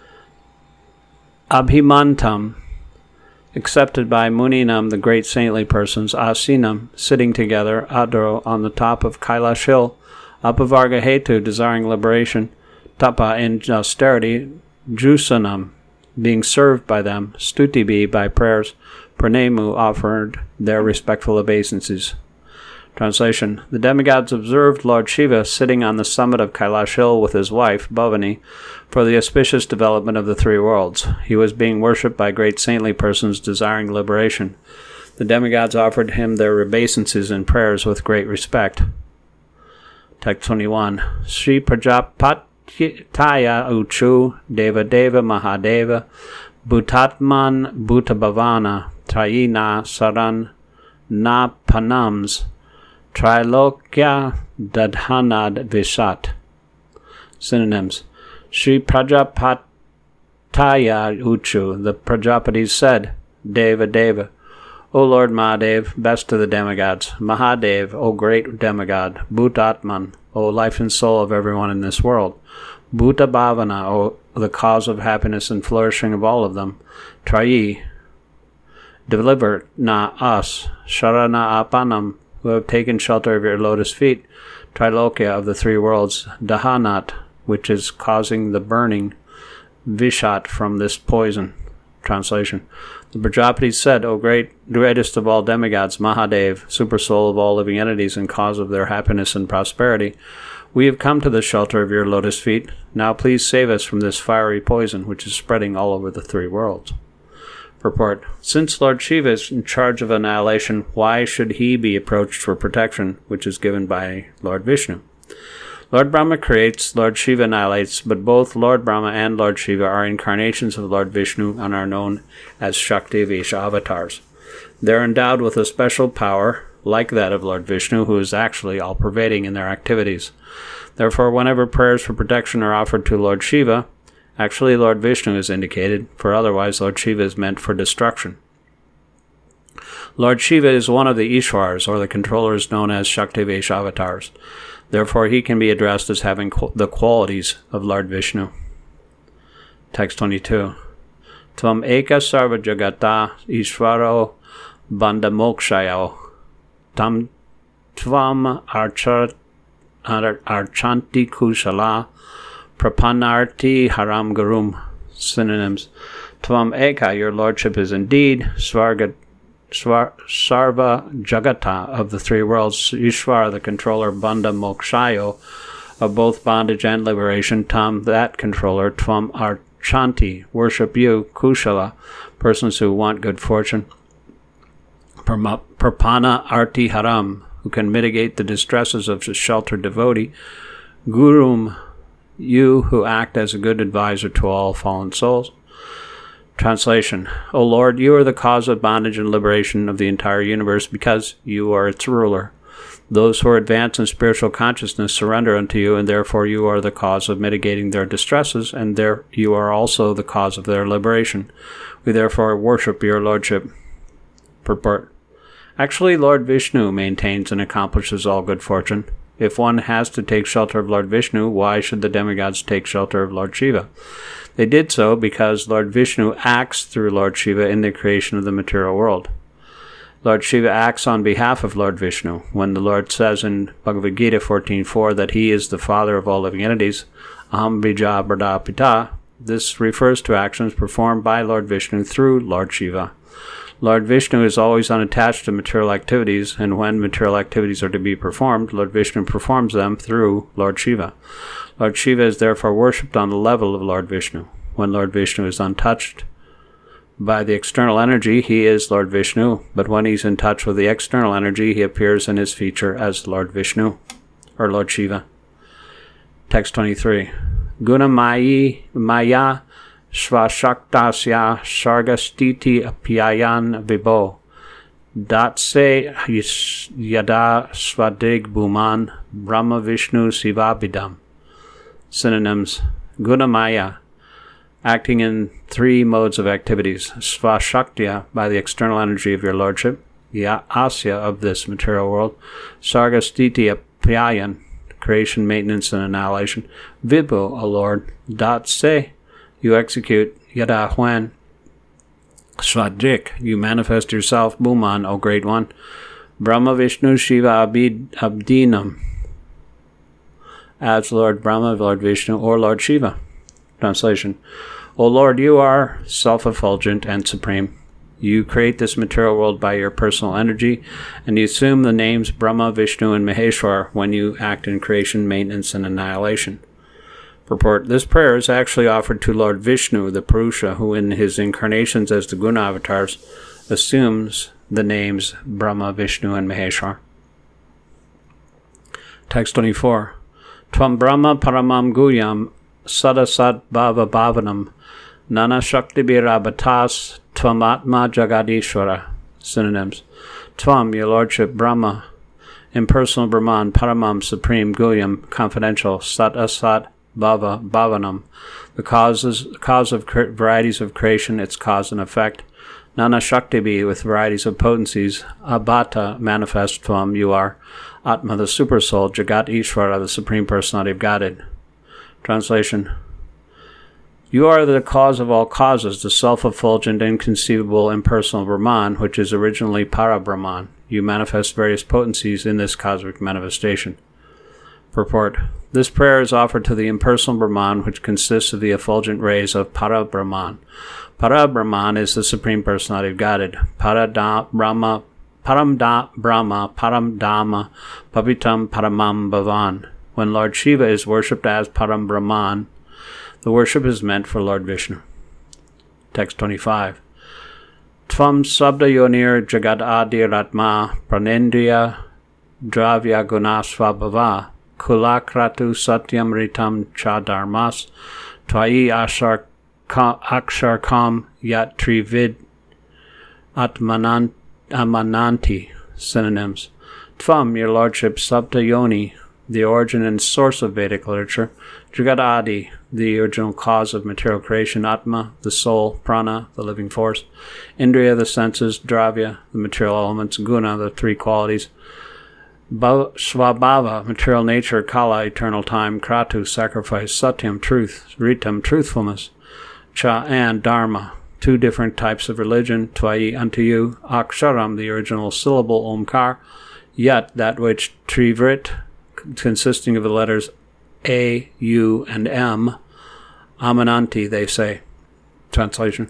Abhimantam, accepted by Muninam, the great saintly persons, Asinam, sitting together, Adro, on the top of Kailash hill, Apavarga Hetu, desiring liberation, Tapa, in austerity, Jusanam, being served by them, Stutibi, by prayers, Pranemu, offered their respectful obeisances. Translation. The demigods observed Lord Shiva sitting on the summit of Kailash Hill with his wife, Bhavani, for the auspicious development of the three worlds. He was being worshipped by great saintly persons desiring liberation. The demigods offered him their obeisances and prayers with great respect. Text twenty-one. Sri Prajapataya Uchu Deva Deva Mahadeva Bhutatman Bhutabhavana Trayina Saran Na Panams Trilokya Dadhanad Vishat. Synonyms. Sri Prajapataya Uchu, the Prajapatis said, Deva Deva, O Lord Mahadev, best of the demigods, Mahadev, O great demigod, Bhutatman, O life and soul of everyone in this world, Bhuta Bhavana, O the cause of happiness and flourishing of all of them, Trayi, deliver na us, Sharana Apanam, who have taken shelter of your lotus feet, Trilokya of the three worlds, Dahanat, which is causing the burning, Vishat from this poison. Translation. The Prajapatis said, O great, greatest of all demigods, Mahadev, super soul of all living entities and cause of their happiness and prosperity, we have come to the shelter of your lotus feet. Now please save us from this fiery poison which is spreading all over the three worlds. Purport. Since Lord Shiva is in charge of annihilation, why should he be approached for protection, which is given by Lord Vishnu? Lord Brahma creates, Lord Shiva annihilates, but both Lord Brahma and Lord Shiva are incarnations of Lord Vishnu and are known as Shakti Vesha avatars. They are endowed with a special power, like that of Lord Vishnu, who is actually all-pervading in their activities. Therefore, whenever prayers for protection are offered to Lord Shiva, actually Lord Vishnu is indicated, for otherwise Lord Shiva is meant for destruction. Lord Shiva is one of the Ishwars, or the controllers known as Shakti Vesha avatars. Therefore, he can be addressed as having qu- the qualities of Lord Vishnu. Text twenty-two. Tvam eka sarva jagata ishvaro bandhamokshayo tam tvam archat ar- archanti kushala prapanarti haram garum. Synonyms. Tvam eka, your lordship is indeed svarga Swar, Sarva Jagata of the three worlds, Ishvara, the controller, Bandha Mokshayo, of both bondage and liberation, Tam, that controller, Tvam Archanti, worship you, Kushala, persons who want good fortune, Prapana Arti Haram, who can mitigate the distresses of a sheltered devotee, Gurum, you who act as a good advisor to all fallen souls. Translation. O Lord, you are the cause of bondage and liberation of the entire universe because you are its ruler. Those who are advanced in spiritual consciousness surrender unto you, and therefore you are the cause of mitigating their distresses, and there you are also the cause of their liberation. We therefore worship your lordship. Purport. Actually, Lord Vishnu maintains and accomplishes all good fortune. If one has to take shelter of Lord Vishnu, why should the demigods take shelter of Lord Shiva? They did so because Lord Vishnu acts through Lord Shiva in the creation of the material world. Lord Shiva acts on behalf of Lord Vishnu. When the Lord says in Bhagavad Gita fourteen four that he is the father of all living entities, Aham Bija Brada Pita, this refers to actions performed by Lord Vishnu through Lord Shiva. Lord Vishnu is always unattached to material activities, and when material activities are to be performed, Lord Vishnu performs them through Lord Shiva. Lord Shiva is therefore worshipped on the level of Lord Vishnu. When Lord Vishnu is untouched by the external energy, he is Lord Vishnu, but when he's in touch with the external energy, he appears in his feature as Lord Vishnu, or Lord Shiva. Text twenty-three. Guna Mayi Maya Svashaktasya Sargastiti Apyayan Vibho Datse Yada Svadig Bhuman Brahma Vishnu Sivabhidam. Synonyms. Gunamaya, acting in three modes of activities. Svashaktya, by the external energy of your lordship. Ya Asya, of this material world. Sargastiti Apyayan, creation, maintenance, and annihilation. Vibhu, O Lord. Datse, you execute. Yada, when. Svadrik, you manifest yourself. Bhuman, O Great One. Brahma Vishnu Shiva Abid Abdinam, as Lord Brahma, Lord Vishnu, or Lord Shiva. Translation. O Lord, you are self-effulgent and supreme. You create this material world by your personal energy, and you assume the names Brahma, Vishnu, and Maheshwar when you act in creation, maintenance, and annihilation. Purport. This prayer is actually offered to Lord Vishnu, the Purusha, who in his incarnations as the Guna avatars assumes the names Brahma, Vishnu, and Maheshwar. Text twenty-four. Tvam Brahma Paramam Guyam Sadasat Bhava Bhavanam Nana Shakti Birabatas Tvamatma Jagadishvara. Synonyms. Tvam, your lordship, Brahma, impersonal Brahman, Paramam, supreme, Guyam, confidential, Sat Asat Bhava Bhavanam, the causes, cause of cre- varieties of creation, its cause and effect. Nana Shakti, with varieties of potencies. Abhata, manifest Tvam, you are. Atma, the supersoul. Jagat Ishvara, the supreme personality of Godhead. Translation. You are the cause of all causes, the self-effulgent, inconceivable, impersonal Brahman, which is originally Para-Brahman. You manifest various potencies in this cosmic manifestation. Purport. This prayer is offered to the impersonal Brahman, which consists of the effulgent rays of Para-Brahman. Para-Brahman is the Supreme Personality of Godhead. Para-Brahma, Param Brahma, Param Dhamma, Pavitam Paramam Bhavan. When Lord Shiva is worshipped as Param Brahman, the worship is meant for Lord Vishnu. Text twenty-five. Tvam Sabda Yonir Jagad Adiratma Pranendriya Dravya Gunasvabhava Kulakratu Satyam Ritam Chadarmas Tvai Aksharkam Yat Trivid Atmanant Amananti. Synonyms. Tvam, your lordship, Sabda Yoni, the origin and source of Vedic literature. Jagad Adi, the original cause of material creation. Atma, the soul. Prana, the living force. Indriya, the senses. Dravya, the material elements. Guna, the three qualities. Swabhava, material nature. Kala, eternal time. Kratu, sacrifice. Satyam, truth. Ritam, truthfulness. Cha and Dharma, two different types of religion. Tvai, unto you. Aksharam, the original syllable. Omkar. Yat, that which. Trivrit, consisting of the letters A, U, and M. Amananti, they say. Translation.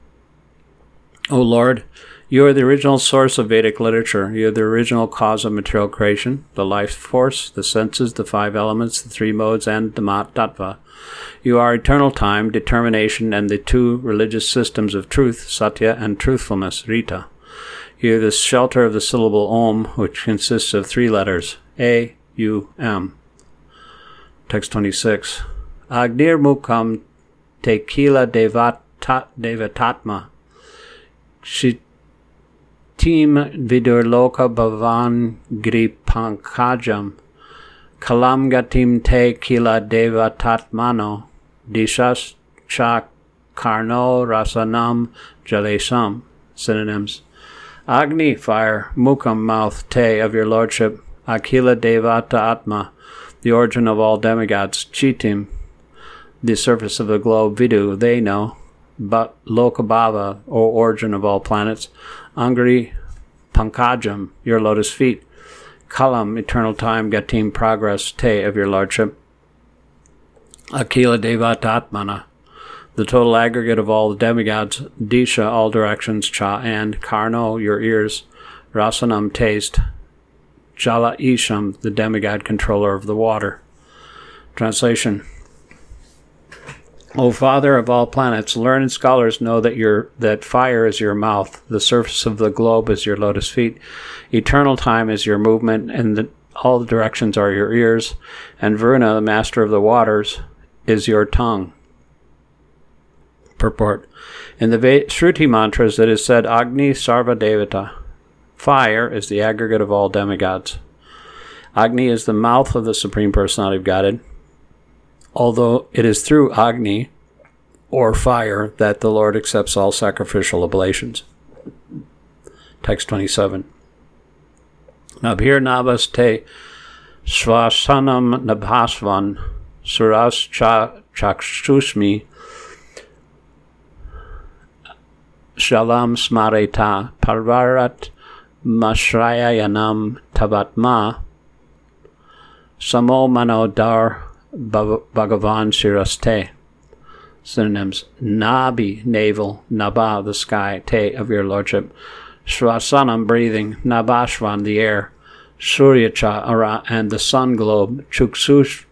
O Lord, you are the original source of Vedic literature. You are the original cause of material creation, the life force, the senses, the five elements, the three modes, and the Tattva. You are eternal time, determination, and the two religious systems of truth, Satya, and truthfulness, Rita. You are the shelter of the syllable Om, which consists of three letters, A, U, M. Text twenty-six. Agnir Mukham Tekila Devatatma Shitim Vidur Loka Bhavan Gripankajam Kalam Gatim Te Kila Devatatmano Dishas Chak Karno Rasanam Jalesam. Synonyms. Agni, fire. Mukham, mouth. Te, of your lordship. Akila Devata Atma, the origin of all demigods. Chitim, the surface of the globe. Vidu, they know. But Lokabhava, or origin of all planets. Angri Pankajam, your lotus feet. Kalam, eternal time. Gatim, progress. Te, of your lordship. Akila Devata Atmana, the total aggregate of all the demigods. Disha, all directions. Cha and Karno, your ears. Rasanam, taste. Jala Isham, the demigod controller of the water. Translation. O Father of all planets, learned scholars know that your that fire is your mouth, the surface of the globe is your lotus feet, eternal time is your movement, and the, all the directions are your ears, and Varuna, the master of the waters, is your tongue. Purport. In the Shruti mantras it is said, Agni Sarva Devata. Fire is the aggregate of all demigods. Agni is the mouth of the Supreme Personality of Godhead, although it is through Agni, or fire, that the Lord accepts all sacrificial oblations. Text twenty-seven. Nabhir nabhas te svasanam nabhasvan suras chakshusmi shalam smareta parvarat Mashrayanam Tavatma Samo Manodar Bhagavan Shiraste. Synonyms: Nabi, navel; Naba, the sky; Te, of your lordship; Shvasanam, breathing; Nabashvan, the air; Suryacha, and the sun globe; Chuksu,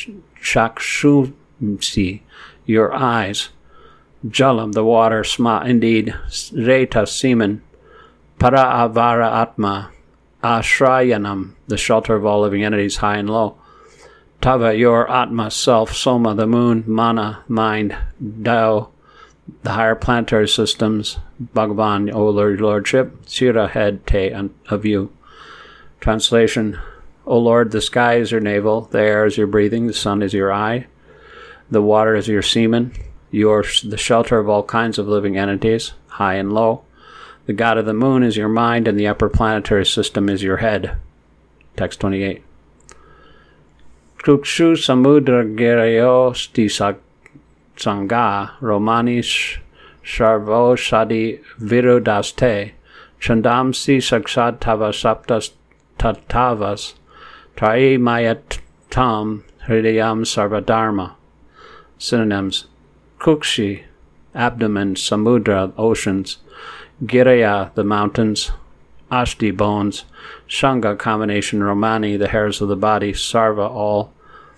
Chakshumsi, your eyes; Jalam, the water; Sma, indeed; Reta, semen; Para Avara Atma, Ashrayanam, the shelter of all living entities, high and low; Tava, your Atma, self; Soma, the moon; Mana, mind; Dao, the higher planetary systems; Bhagavan, O Lord, Lordship; Sira, head; Te, of you. Translation: O Lord, the sky is your navel, the air is your breathing, the sun is your eye, the water is your semen, you are the shelter of all kinds of living entities, high and low. The god of the moon is your mind, and the upper planetary system is your head. Text twenty-eight. Krukshu samudra girayo sti sangha romani sharvo shadi virudaste chandamsi saksad tava saptas tatavas trai mayatam hridayam sarvadharma. Synonyms: Krukshi, abdomen; samudra, oceans; giraya, the mountains; ashti, bones; shanga, combination; romani, the hairs of the body; sarva, all;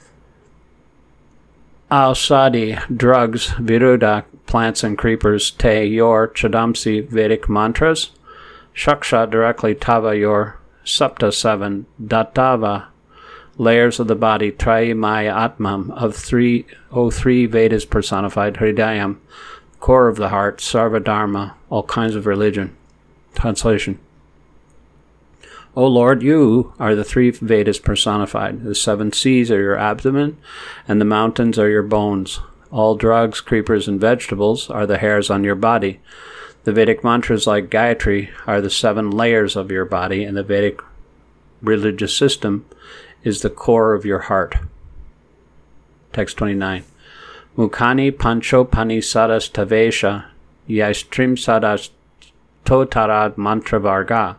ausadi, drugs; viruda, plants and creepers; te, your; chadamsi, Vedic mantras; shaksha, directly; tava, your; sapta, seven; datava, layers of the body; Trai Maya Atmam, of three, O three Vedas personified; Hridayam, core of the heart; Sarvadharma, all kinds of religion. Translation: O Lord, you are the three Vedas personified. The seven seas are your abdomen, and the mountains are your bones. All drugs, creepers, and vegetables are the hairs on your body. The Vedic mantras, like Gayatri, are the seven layers of your body, and the Vedic religious system is the core of your heart. Text twenty-nine. Mukhani pancho panisadas tavesha yastrim sadas totarad mantravarga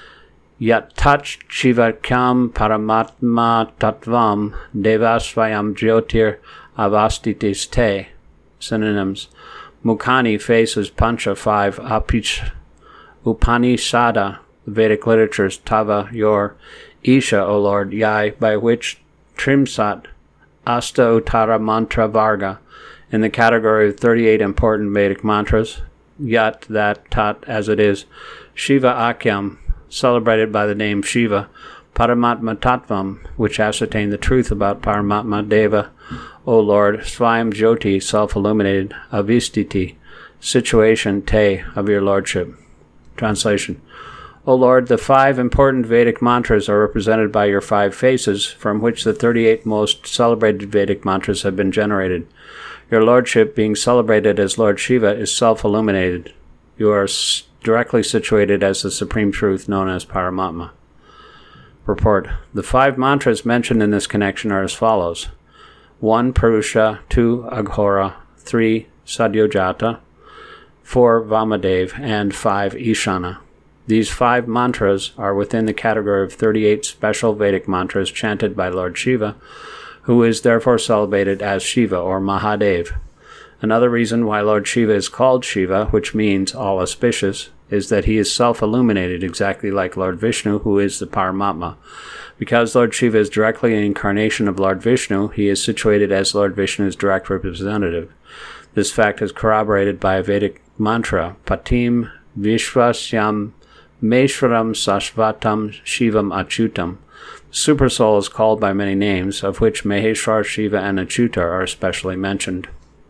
yat tach chivakyam paramatma tattvam devasvayam jyotir avastitis te. Synonyms: Mukhani, faces; pancha, five; apich, upanishada, the Vedic literatures; tava, your; Isha, O Lord; Yai, by which; Trimsat, Asta Uttara Mantra Varga, in the category of thirty-eight important Vedic mantras; Yat, that; Tat, as it is; Shiva Akyam, celebrated by the name Shiva; Paramatma Tattvam, which ascertain the truth about Paramatma; Deva, O Lord; Svayam Jyoti, self-illuminated; Avistiti, situation; Te, of your lordship. Translation: O Lord, the five important Vedic mantras are represented by your five faces, from which the thirty-eight most celebrated Vedic mantras have been generated. Your lordship, being celebrated as Lord Shiva, is self-illuminated. You are s- directly situated as the supreme truth known as Paramatma. Purport: the five mantras mentioned in this connection are as follows: one. Purusha; two. Aghora; three. Sadyojata; four. Vamadev; and five. Ishana. These five mantras are within the category of thirty-eight special Vedic mantras chanted by Lord Shiva, who is therefore celebrated as Shiva or Mahadev. Another reason why Lord Shiva is called Shiva, which means all auspicious, is that he is self-illuminated, exactly like Lord Vishnu, who is the Paramatma. Because Lord Shiva is directly an incarnation of Lord Vishnu, he is situated as Lord Vishnu's direct representative. This fact is corroborated by a Vedic mantra: Patim Vishwasyam Meshwaram Sashvatam Shivam Achyutam. The Supersoul is called by many names, of which Maheshwar, Shiva, and Achyuta are especially mentioned.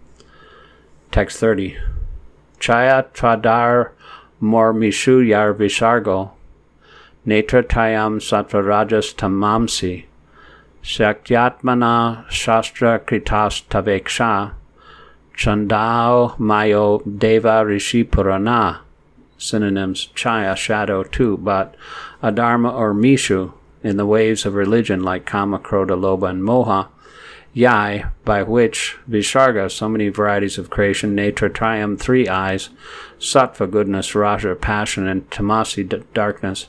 Text thirty. Chaya Tradar Mormishu Yar Vishargo Netra Tayam Satvarajas Tamamsi Shakyatmana Shastra Kritas Taveksha Chandao Mayo Deva Rishi Purana. Synonyms: Chaya, shadow; two. But Adharma or Mishu, in the waves of religion like Kama, Krodha, Lobha, and Moha; Yai, by which; Visharga, so many varieties of creation; Netra Trayam, three eyes; Sattva, goodness; Raja, passion; and Tamasi, d- darkness.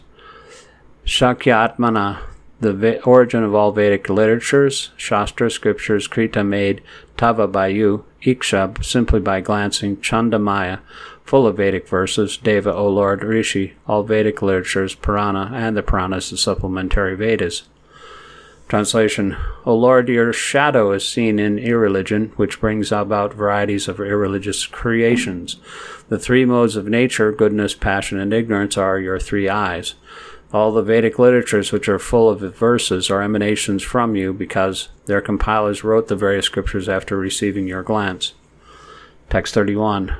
Shakya Atmana, the ve- origin of all Vedic literatures; Shastra, scriptures; Krita, made; Tava, by you; Iksha simply by glancing, Chandamaya, full of Vedic verses, Deva, O Lord, Rishi, all Vedic literatures, Purana, and the Puranas, the supplementary Vedas. Translation: O Lord, your shadow is seen in irreligion, which brings about varieties of irreligious creations. The three modes of nature, goodness, passion, and ignorance, are your three eyes. All the Vedic literatures which are full of verses are emanations from you, because their compilers wrote the various scriptures after receiving your glance. Text thirty-one.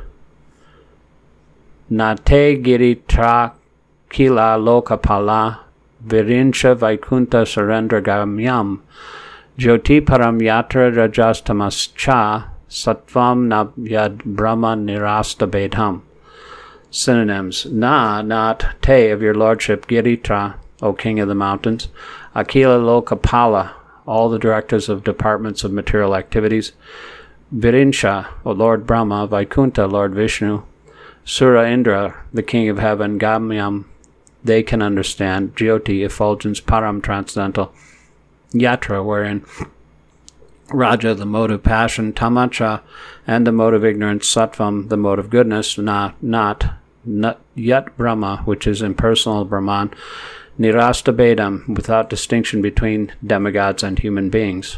Nate giritra kila lokapala virincha vaikunta surendra gamyam jyoti param yatra rajastamascha sattvam nabyad brahma nirasta bedham. Synonyms: Na, not, Te, of your lordship, Giritra, O king of the mountains, Akila Lokapala, all the directors of departments of material activities, Virinsha, O Lord Brahma, Vaikunta, Lord Vishnu, Sura Indra, the king of heaven, Gamyam, they can understand, Jyoti, effulgence, Param, transcendental, Yatra, wherein Raja, the mode of passion, Tamacha, and the mode of ignorance, Sattvam, the mode of goodness, Na, not, not yet Brahma, which is impersonal Brahman, Nirasta Bedam, without distinction between demigods and human beings.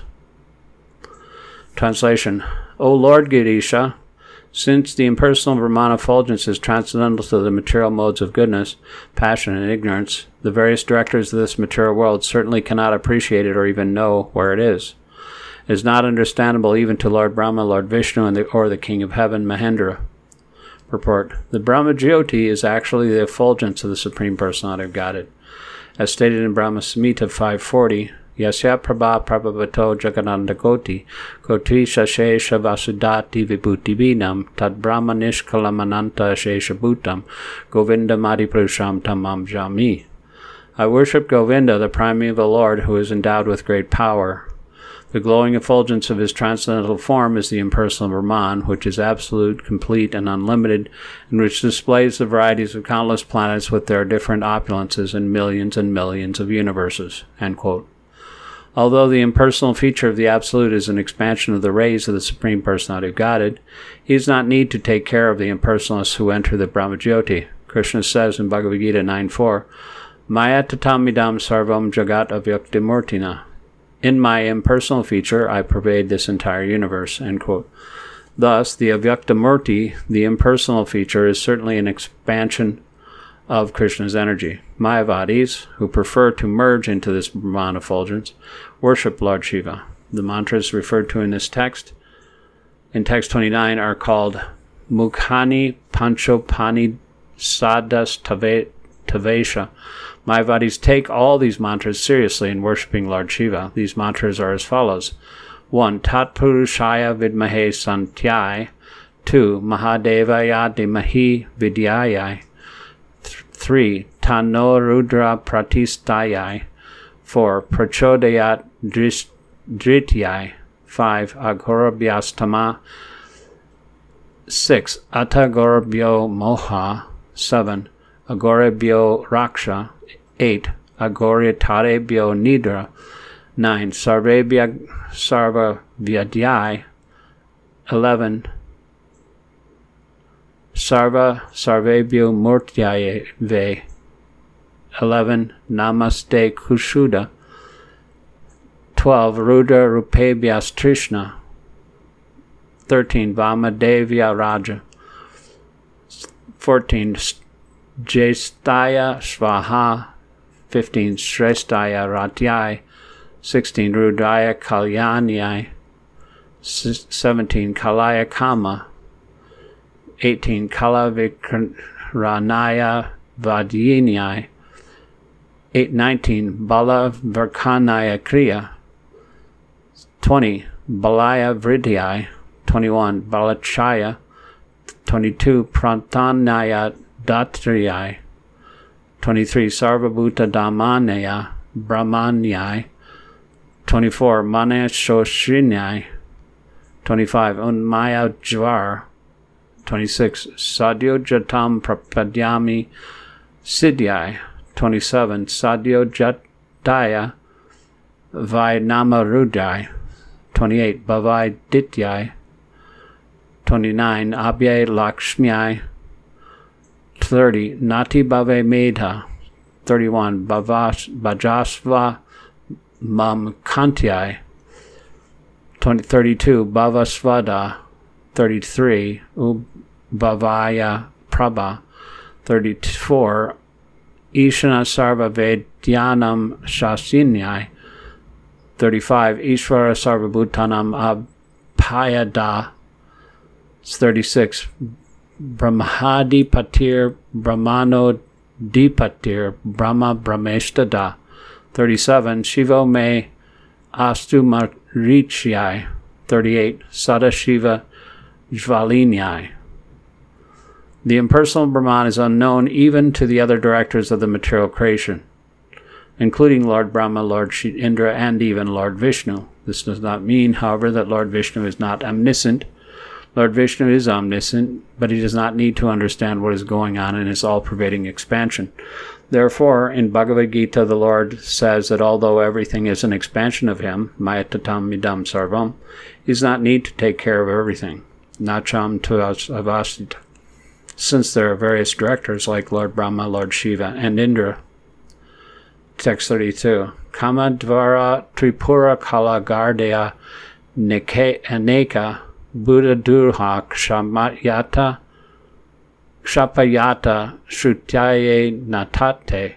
Translation: O Lord Girisha, since the impersonal Brahman effulgence is transcendental to the material modes of goodness, passion, and ignorance, the various directors of this material world certainly cannot appreciate it or even know where it is. It is not understandable even to Lord Brahma, Lord Vishnu, and the, or the King of Heaven, Mahendra. Purport: the Brahma Jyoti is actually the effulgence of the Supreme Personality of Godhead. As stated in Brahma Samhita five forty, Yasya Prabha Prabhavato Jagananda Koti Koti Shashesha Vasudati Vibhuti Binam Tad Brahma Nishkalamananta Shesha Bhutam Govinda Madi Prusham Tamam Jami. I worship Govinda, the primeval Lord, who is endowed with great power. The glowing effulgence of his transcendental form is the impersonal Brahman, which is absolute, complete, and unlimited, and which displays the varieties of countless planets with their different opulences in millions and millions of universes. End quote. Although the impersonal feature of the Absolute is an expansion of the rays of the Supreme Personality of Godhead, he does not need to take care of the impersonalists who enter the Brahmajyoti. Krishna says in Bhagavad Gita nine four, Maya tatamidam sarvam jagat avyaktimurtina. In my impersonal feature, I pervade this entire universe. End quote. Thus, the Avyaktamurti, the impersonal feature, is certainly an expansion of Krishna's energy. Mayavadis, who prefer to merge into this Brahman effulgence, worship Lord Shiva. The mantras referred to in this text, in text twenty-nine, are called Mukhani Panchopani Sadas Tavesha. Mayavadis take all these mantras seriously in worshipping Lord Shiva. These mantras are as follows. one. Tat Purushaya Vidmahe Santyai. two. Mahadevaya Dimahi Vidyayai. three. Tano Rudra Pratistayai. four. Prachodayat Drityai. five. Agorabhyastama. six. Atagorabhyo Moha. seven. Agorebhyo Raksha. eight. Agoritarebhyo Nidra. nine. Sarvebhya Sarva Vyadyai. eleven. Sarva Sarvebhyo Murtyave. eleven. Namaste Kushuda. twelve. Rudra Rupebhyas Trishna. thirteen. Vamadevya Raja. fourteen. Jaistaya Svaha. fifteen. Shrestaya Ratyai. sixteen. Rudaya Kalyanyai. seventeen. Kalaya Kama. eighteen. Kala Vikranaya Vadyinyai. eight. nineteen. Bala Varkanaya Kriya. twenty. Balaya Vridyai. twenty-one. Balachaya. twenty-two. Prantanaya Datriyai. twenty-three. Sarvabhuta Dhamanaya Brahmanyai. twenty-four. Manashoshinyai. twenty-five. Unmaya Jvar. twenty-six. Sadhyo Jatam Prapadyami Siddhyai. twenty-seven. Sadhyo Jataya Vainama Rudai. twenty-eight. Bhavai Dityai. twenty-nine. Abhya Lakshmi, thirty. Nati Bhave Medha, thirty-one. Bhavas, Bhajasva Mam Kantyai, thirty-two. Bhavasvada, thirty-three. Ubhavaya Prabha, thirty-four. Ishana Sarva Vedyanam Shasinyai, thirty-five. Ishvara Sarva Bhutanam Abhayada, thirty-six. Brahmadipatir Brahmano Dipatir Brahma Brahmeshtada, thirty-seven. Shivo Me Astu Marichyai, thirty-eight. Sada Shiva Jvalinyai. The impersonal Brahman is unknown even to the other directors of the material creation, including Lord Brahma, Lord Indra, and even Lord Vishnu. This does not mean, however, that Lord Vishnu is not omniscient. Lord Vishnu is omniscient, but he does not need to understand what is going on in his all-pervading expansion. Therefore, in Bhagavad Gita, the Lord says that although everything is an expansion of him, Mayatatam Midam Sarvam, he does not need to take care of everything. Nacham Tuas Avasita. Since there are various directors like Lord Brahma, Lord Shiva, and Indra. Text thirty-two. Kama Dvara Tripura Kala Gardaya Aneka Buddha Durha Kshamayata Kshapayata Shrutyaye Natate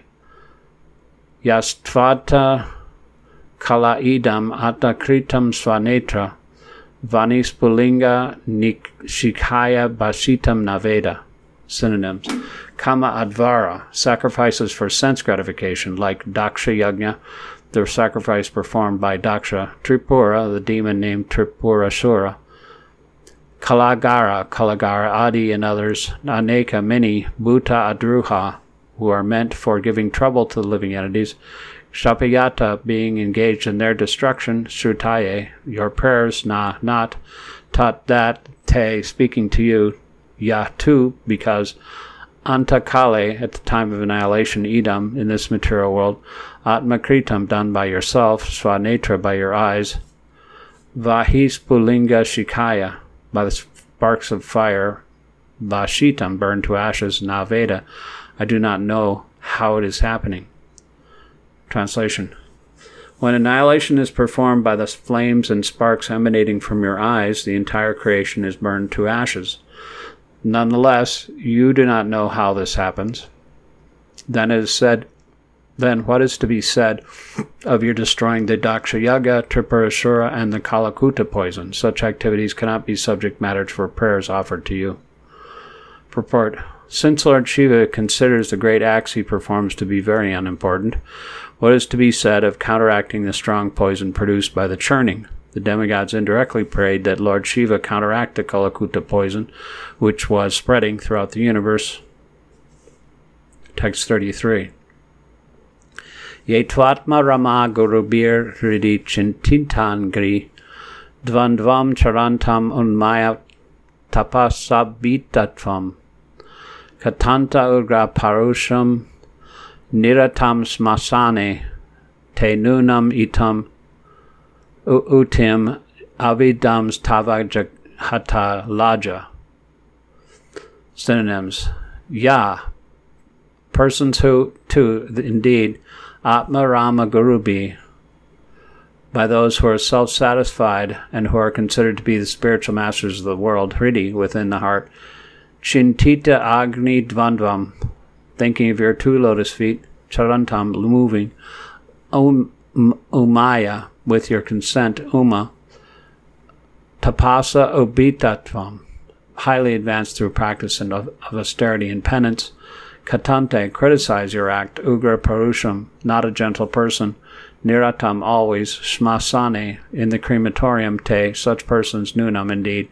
Yastvata Kala Idam Atta Kritam Svanetra Vanispulinga Nikshikaya Basitam Naveda. Synonyms. Kama Advara, sacrifices for sense gratification, like Daksha Yajna, the sacrifice performed by Daksha. Tripura, the demon named Tripurasura. Kalagara, Kalagara Adi and others. Aneka, many. Bhuta Adruha, who are meant for giving trouble to the living entities. Shapayata, being engaged in their destruction. Shrutaye, your prayers, na, not. Tat, that. Te, speaking to you. Ya, too, because Antakale, at the time of annihilation, idam, in this material world, Atmakritam, done by yourself, Svanetra, by your eyes, Vahispulinga Shikaya, by the sparks of fire, Vashitam, burned to ashes, Naveda, I do not know how it is happening. Translation. When annihilation is performed by the flames and sparks emanating from your eyes, the entire creation is burned to ashes. Nonetheless, you do not know how this happens. Then it is said, then what is to be said of your destroying the Daksha Yaga, Tripurasura, and the Kalakuta poison? Such activities cannot be subject matters for prayers offered to you. Purport. Since Lord Shiva considers the great acts he performs to be very unimportant, what is to be said of counteracting the strong poison produced by the churning? The demigods indirectly prayed that Lord Shiva counteract the Kalakuta poison, which was spreading throughout the universe. Text thirty-three. Ye tvatma rama gurubir hridi chintintangri dvandvam charantam unmaya tapasabitatvam katanta ugra parusham niratam smasane te nunam itam utim avidams tava hata laja. Synonyms. Ya, persons who, too, indeed, Atma Rama Gurubi, by those who are self-satisfied and who are considered to be the spiritual masters of the world, Hridi, within the heart, Chintita Agni Dvandvam, thinking of your two lotus feet, Charantam, moving, um, Umaya, with your consent, Uma, Tapasa Obitatvam, highly advanced through practice and of, of austerity and penance, Katante, criticize your act, Ugra Parusham, not a gentle person, Niratam, always, Shmasane, in the crematorium, Te, such persons, Nunam, indeed,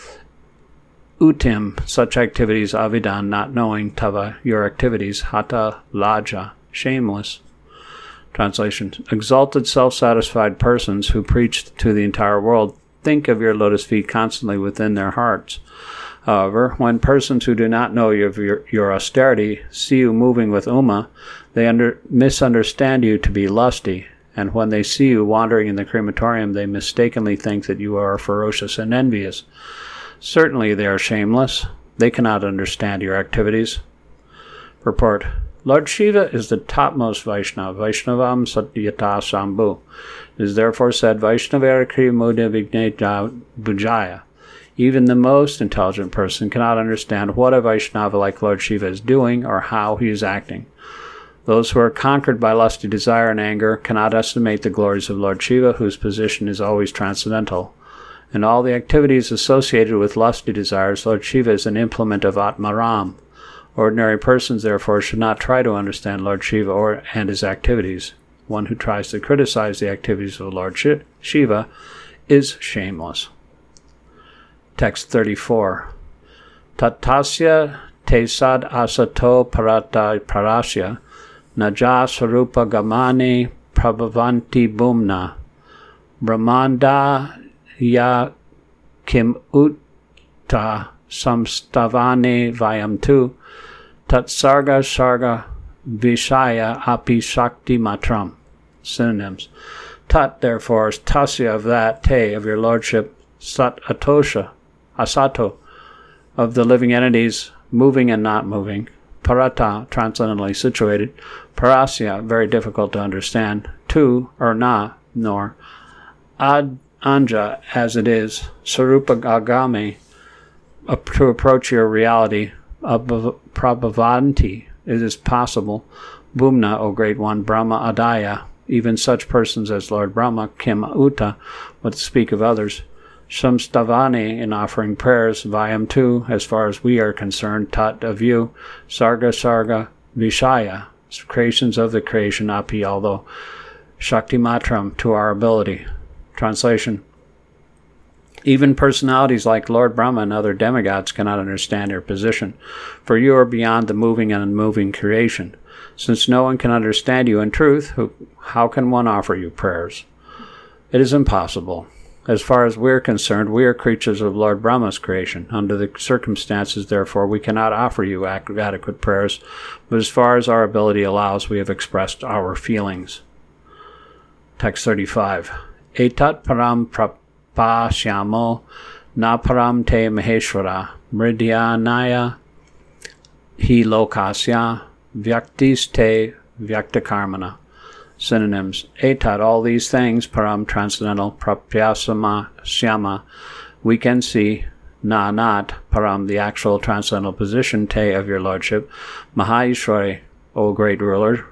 Utim, such activities, Avidan, not knowing, Tava, your activities, Hata, Laja, shameless. Translation. Exalted, self-satisfied persons who preach to the entire world think of your lotus feet constantly within their hearts. However, when persons who do not know your, your, your austerity see you moving with Uma, they under, misunderstand you to be lusty, and when they see you wandering in the crematorium, they mistakenly think that you are ferocious and envious. Certainly they are shameless. They cannot understand your activities. Purport. Lord Shiva is the topmost Vaishnava, Vaishnavam Satyata Shambhu. It is therefore said, Vaishnavara Kriya Muda Vigneja Bujaya. Even the most intelligent person cannot understand what a Vaishnava like Lord Shiva is doing or how he is acting. Those who are conquered by lusty desire and anger cannot estimate the glories of Lord Shiva, whose position is always transcendental. In all the activities associated with lusty desires, Lord Shiva is an implement of Atmaram. Ordinary persons, therefore, should not try to understand Lord Shiva or and his activities. One who tries to criticize the activities of Lord Shiva is shameless. Text thirty-four. Tatasya tesad asato parata parasya naja sarupa gamani prabhavanti bhumna brahmanda ya kim utta samstavane vayam tu tat sarga sarga vishaya api shakti matram. Synonyms. Tat, therefore, is tasya of that, te, of your lordship, sat atosha, asato, of the living entities, moving and not moving, parata, transcendently situated, parasya, very difficult to understand, tu, or na, nor, ad anja, as it is, sarupa agame, to approach your reality, prabhavanti, it is possible, bhumna, O Great One, Brahma adaya, even such persons as Lord Brahma, kim utta, but speak of others, samstavane, in offering prayers, vayam tu, as far as we are concerned, tat, of you, sarga sarga, vishaya, creations of the creation, api, although, shakti matram, to our ability. Translation. Even personalities like Lord Brahma and other demigods cannot understand your position, for you are beyond the moving and unmoving creation. Since no one can understand you in truth, who, how can one offer you prayers? It is impossible. As far as we are concerned, we are creatures of Lord Brahma's creation. Under the circumstances, therefore, we cannot offer you adequate prayers, but as far as our ability allows, we have expressed our feelings. Text thirty-five. Etat param prapashyamo na param te maheshwara mridyanaya hi lokasya vyaktis te vyaktakarmana. Synonyms. Etat, all these things, param, transcendental, prapyasama, syama, we can see, na, not, param, the actual transcendental position, te, of your lordship, mahayishwari, O great ruler,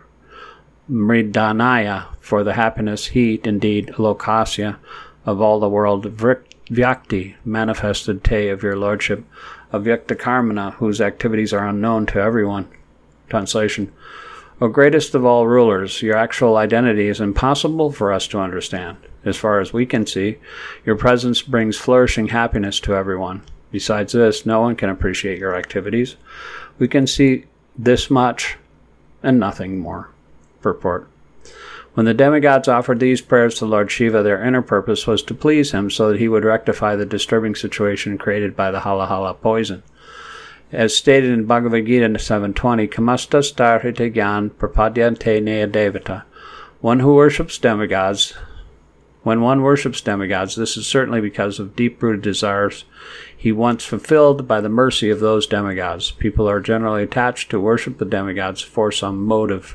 mridanaya, for the happiness, he, indeed, lokasya, of all the world, vyakti, manifested, te, of your lordship, avyaktakarmana, whose activities are unknown to everyone. Translation. O greatest of all rulers, your actual identity is impossible for us to understand. As far as we can see, your presence brings flourishing happiness to everyone. Besides this, no one can appreciate your activities. We can see this much and nothing more. Purport. When the demigods offered these prayers to Lord Shiva, their inner purpose was to please him so that he would rectify the disturbing situation created by the halahala poison. As stated in Bhagavad Gita seven twenty, Kamastas darhite gyan prapadyante naya devata. One who worships demigods, when one worships demigods, this is certainly because of deep-rooted desires he wants fulfilled by the mercy of those demigods. People are generally attached to worship the demigods for some motive.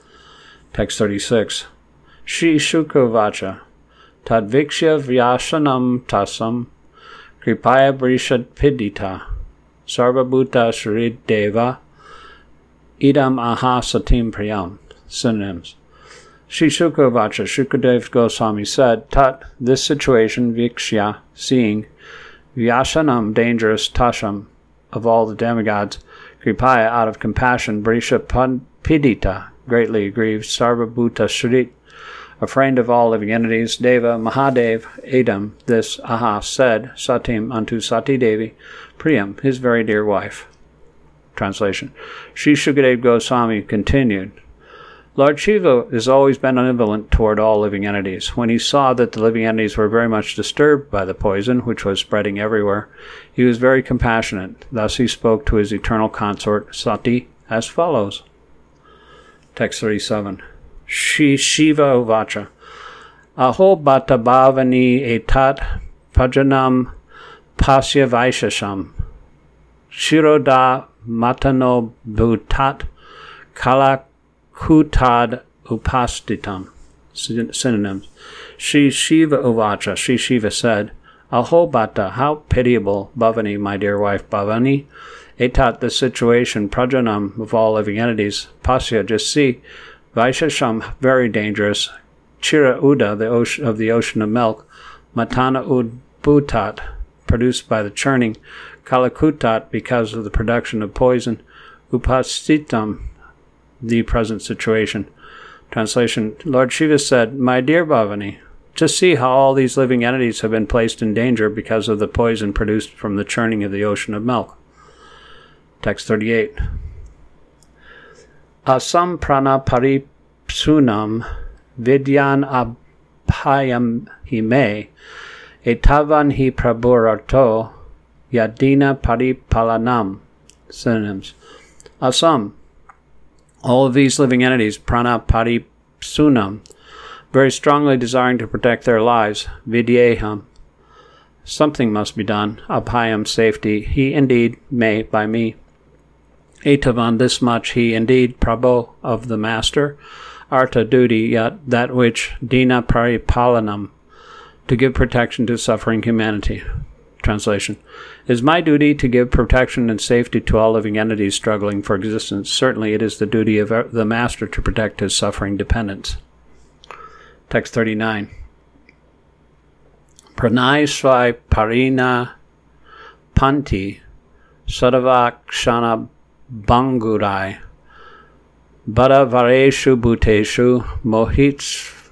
Text thirty-six. Shri Shuka Vacha Tadvikshya Vyashanam Tasam Kripaya Brishad Pidita Sarvabhuta Sharid Deva Idam Aha Satim Priyam. Synonyms. Shri Shuka Vacha, Shukadev Goswami said, Tat, this situation, Vikshya, seeing, Vyashanam, dangerous, Tasham, of all the demigods, Kripaya, out of compassion, Brisha Pidita, greatly aggrieved, Sarvabhuta Sharit, a friend of all living entities, Deva, Mahadev, Adam, this, Aha, said, Satim, unto Sati Devi, Priyam, his very dear wife. Translation. Sri Shukadev Goswami continued, Lord Shiva has always been benevolent toward all living entities. When he saw that the living entities were very much disturbed by the poison, which was spreading everywhere, he was very compassionate. Thus he spoke to his eternal consort, Sati, as follows. Text thirty-seven. Shri Shiva Uvacha Aho Bhata Bhavani Etat Pajanam Pasya Vaishasham, Shiroda Matano Bhutat, Kalakutad Upastitam. Synonyms. Shri Shiva Uvacha, Shri Shiva said, Aho Bhatta, how pitiable, Bhavani, my dear wife Bhavani, Etat, the situation, Prajanam, of all living entities, Pasya, just see, Vaishasham, very dangerous, Chira Uda, the ocean of the ocean of milk, Matana Ud Bhutat, produced by the churning, Kalakutat, because of the production of poison, Upastitam, the present situation. Translation, Lord Shiva said, My dear Bhavani, just see how all these living entities have been placed in danger because of the poison produced from the churning of the ocean of milk. Text thirty-eight. Asam prana paripsunam vidyan abhayam hime etavan hi prabhurato yadina paripalanam. Synonyms. Asam, all of these living entities, prana paripsunam, very strongly desiring to protect their lives, vidyeham, something must be done, abhayam, safety, he indeed may by me, etavan, this much, he indeed, prabho, of the master, arta, duty, yet that which, dina paripalanam, to give protection to suffering humanity. Translation, it is my duty to give protection and safety to all living entities struggling for existence. Certainly it is the duty of the master to protect his suffering dependents. Text thirty-nine. Pranay svai parina panti sadavakshana bangurai bada vareshu bhuteshu mohits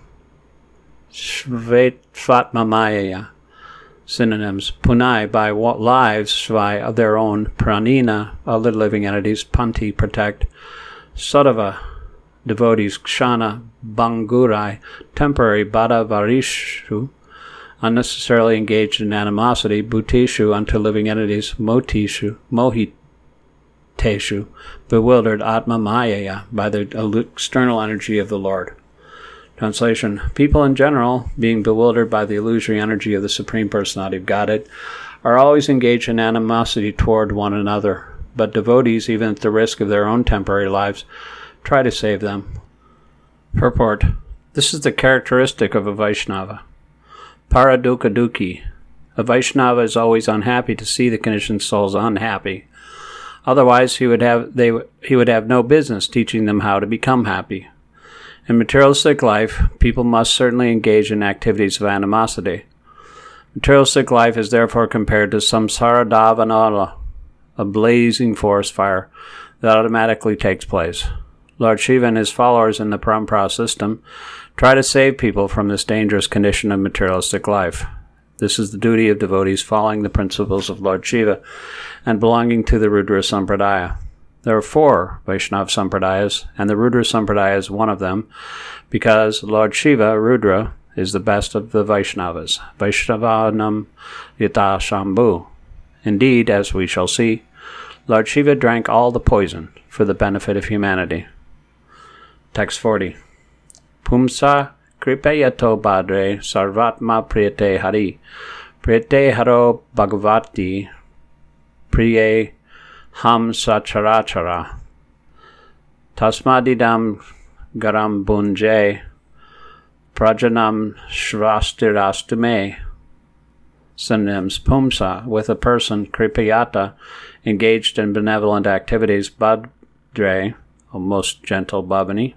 svetvatmamaya. Synonyms. Punai, by what lives, svai, of their own, pranina, other living entities, panti, protect, sadava, devotees, kshana, bangurai, temporary, bada varishu, unnecessarily engaged in animosity, bhutishu, unto living entities, motishu, mohiteshu, bewildered, atma mayaya, by the external energy of the Lord. Translation, people in general, being bewildered by the illusory energy of the Supreme Personality of Godhead, are always engaged in animosity toward one another, but devotees, even at the risk of their own temporary lives, try to save them. Purport, this is the characteristic of a Vaishnava. Paradukkha dukhi, a Vaishnava is always unhappy to see the conditioned souls unhappy. Otherwise, he would have they he would have no business teaching them how to become happy. In materialistic life, people must certainly engage in activities of animosity. Materialistic life is therefore compared to samsara davanala, a blazing forest fire that automatically takes place. Lord Shiva and his followers in the Parampara system try to save people from this dangerous condition of materialistic life. This is the duty of devotees following the principles of Lord Shiva and belonging to the Rudra Sampradaya. There are four Vaishnava Sampradayas, and the Rudra Sampradaya is one of them, because Lord Shiva, Rudra, is the best of the Vaishnavas. Vaishnavanam yata shambhu. Indeed, as we shall see, Lord Shiva drank all the poison for the benefit of humanity. Text forty. Pumsa kripayato badre sarvatma priyate hari. Priyate haro bhagavati priye ham sacharachara. Tasmadidam garam bunje prajanam shvastirastume. Synonyms. Pumsa, with a person, kripayata, engaged in benevolent activities, badre, a most gentle Bhavani.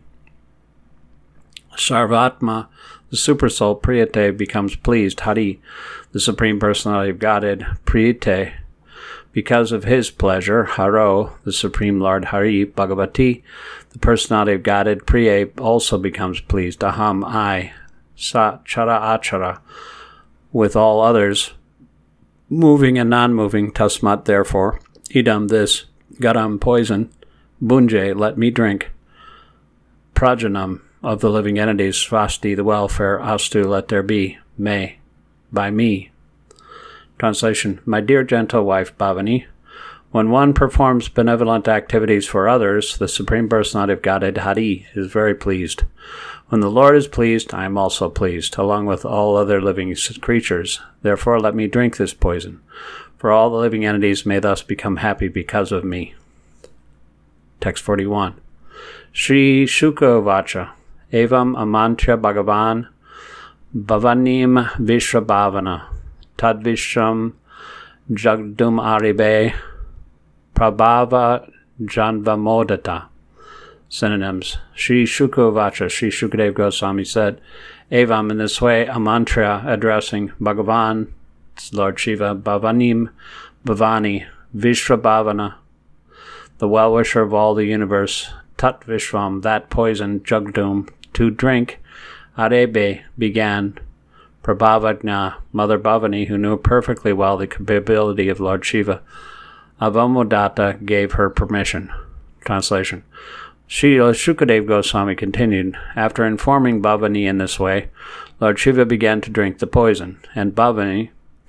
Sarvatma, the Supersoul, priyate, becomes pleased, Hari, the Supreme Personality of Godhead, priyate, because of his pleasure, Haro, the Supreme Lord Hari, Bhagavati, the Personality of Godhead, priye, also becomes pleased, Aham, I, Sa chara achara, with all others, moving and non-moving, tasmat, therefore, idam, this, garam, poison, bunje, let me drink, prajanam, of the living entities, svasti, the welfare, astu, let there be, may, by me. Translation, my dear gentle wife Bhavani, When one performs benevolent activities for others, the Supreme Personality of Godhead, Hari, is very pleased. When the Lord is pleased, I am also pleased, along with all other living creatures. Therefore, let me drink this poison, for all the living entities may thus become happy because of me. Text forty-one. Shri Shuka Vacha, Evam Amantra Bhagavan, Bhavanim Vishrabhavana, Tadvishram Jagdum Aribe, Prabhava Janvamodata. Synonyms. Sri Shukovacha, Sri Shukadev Goswami said, Evam, in this way, a mantra addressing Bhagavan, Lord Shiva, Bhavanim, Bhavani, Vishrabhavana, the well-wisher of all the universe, Tat Vishram, that poison, Jagdum, to drink, Arebe, began, Prabhavagna, Mother Bhavani, who knew perfectly well the capability of Lord Shiva, Avamodata gave her permission. Translation. Srila Shukadev Goswami continued, after informing Bhavani in this way, Lord Shiva began to drink the poison, and Bhavani,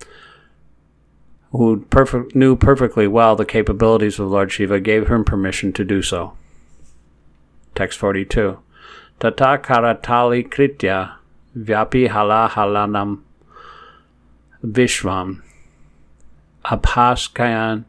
who perfect, knew perfectly well the capabilities of Lord Shiva, gave him permission to do so. Text forty-two. Tata karatali kritya vyapi hala halanam vishvam abhaskayan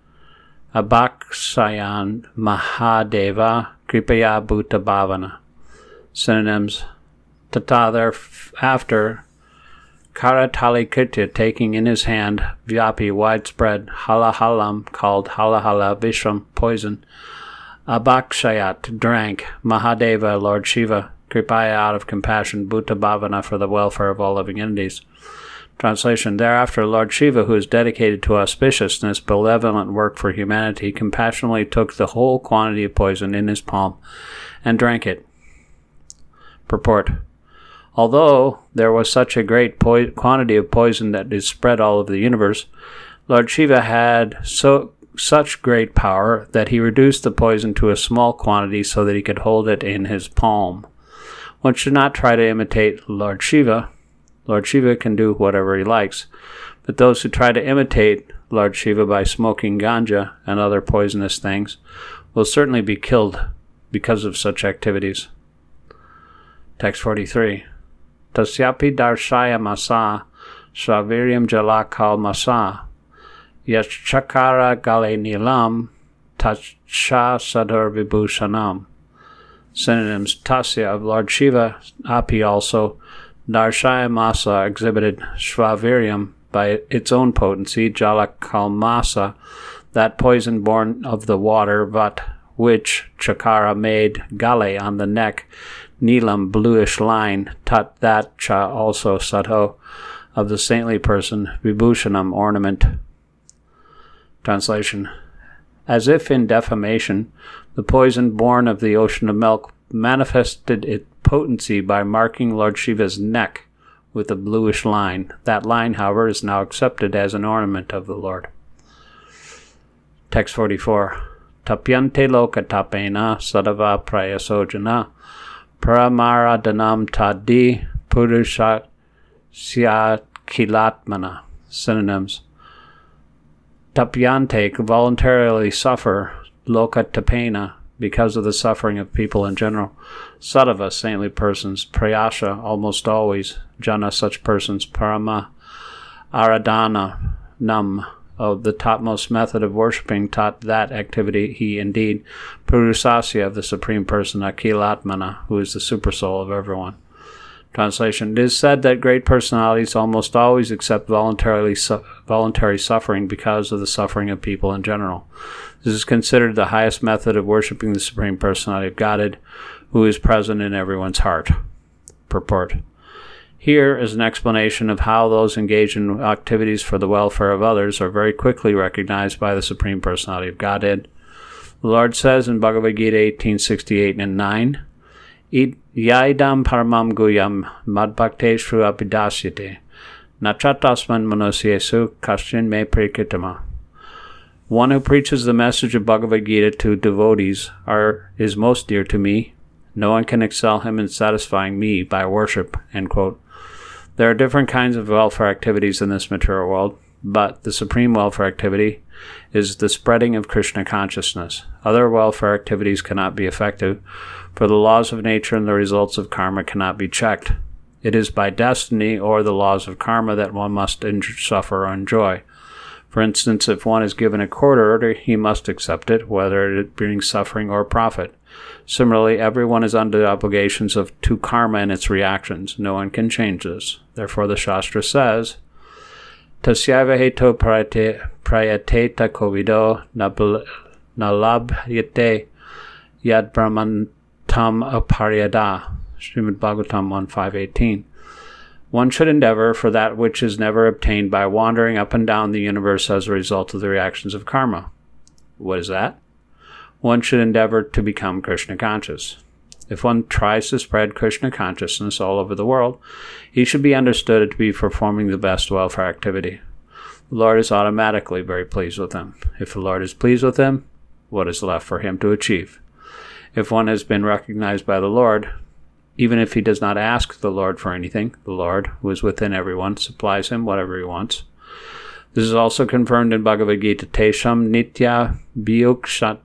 abhaksayan mahadeva kripaya bhuta bhavana. Synonyms. Tata thereafter karatali kritya, taking in his hand vyapi, widespread, halahalam, called halahala, vishram, poison, abhakshayat, drank, mahadeva, Lord Shiva, kripaya, out of compassion, bhuta bhavana, for the welfare of all living entities. Translation. Thereafter, Lord Shiva, who is dedicated to auspiciousness, benevolent work for humanity, compassionately took the whole quantity of poison in his palm and drank it. Purport. Although there was such a great po- quantity of poison that is spread all over the universe, Lord Shiva had so such great power that he reduced the poison to a small quantity so that he could hold it in his palm. One should not try to imitate Lord Shiva. Lord Shiva can do whatever he likes, but those who try to imitate Lord Shiva by smoking ganja and other poisonous things will certainly be killed because of such activities. Text forty-three. Tasyapi darshaya masa svaviryam jalakal masa yachakara gale nilam tacha sadhar vibhushanam. Synonyms. Tasya, of Lord Shiva, Api also, Darshaya Masa, exhibited Shvaviryam by its own potency, Jalakalmasa, that poison born of the water, Vat, which Chakara made, Gale, on the neck, Nilam, bluish line, Tat, that, Cha, also, Sadho, of the saintly person, Vibhushanam, ornament. Translation. As if in defamation, the poison born of the ocean of milk manifested its potency by marking Lord Shiva's neck with a bluish line. That line, however, is now accepted as an ornament of the Lord. Text forty-four. Tapyante loka tapena sadava prayasojana paramara danam tadi purusha syakilatmana. Synonyms. Tapyante, voluntarily suffer, loka tapena, because of the suffering of people in general, sadhava, saintly persons, prayasha, almost always, jana, such persons, parama, aradhana, nam, of the topmost method of worshipping, taught that activity, he indeed, purusasya, of the Supreme Person, akilatmana, who is the supersoul of everyone. Translation. It is said that great personalities almost always accept voluntarily su- voluntary suffering because of the suffering of people in general. This is considered the highest method of worshiping the Supreme Personality of Godhead, who is present in everyone's heart. Purport. Here is an explanation of how those engaged in activities for the welfare of others are very quickly recognized by the Supreme Personality of Godhead. The Lord says in Bhagavad Gita eighteen sixty-eight and nine, Yaidam paramam guyam madbhakteshru apidasyate nachatasman manosyesu kashrin me prikritama. One who preaches the message of Bhagavad Gita to devotees are, is most dear to me. No one can excel him in satisfying me by worship. End quote. There are different kinds of welfare activities in this material world, but the supreme welfare activity is the spreading of Krishna consciousness. Other welfare activities cannot be effective, for the laws of nature and the results of karma cannot be checked. It is by destiny or the laws of karma that one must suffer or enjoy. For instance, if one is given a court order, he must accept it, whether it brings suffering or profit. Similarly, everyone is under the obligations of to karma and its reactions. No one can change this. Therefore, the Shastra says, Tasyaiva heto prayateta kovido nalabhyate yad brahmantam aparyada. Srimad Bhagavatam one five eighteen. One should endeavor for that which is never obtained by wandering up and down the universe as a result of the reactions of karma. What is that? One should endeavor to become Krishna conscious. If one tries to spread Krishna consciousness all over the world, he should be understood to be performing the best welfare activity. The Lord is automatically very pleased with him. If the Lord is pleased with him, what is left for him to achieve? If one has been recognized by the Lord, even if he does not ask the Lord for anything, the Lord, who is within everyone, supplies him whatever he wants. This is also confirmed in Bhagavad Gita. Tesham nitya biyuktanam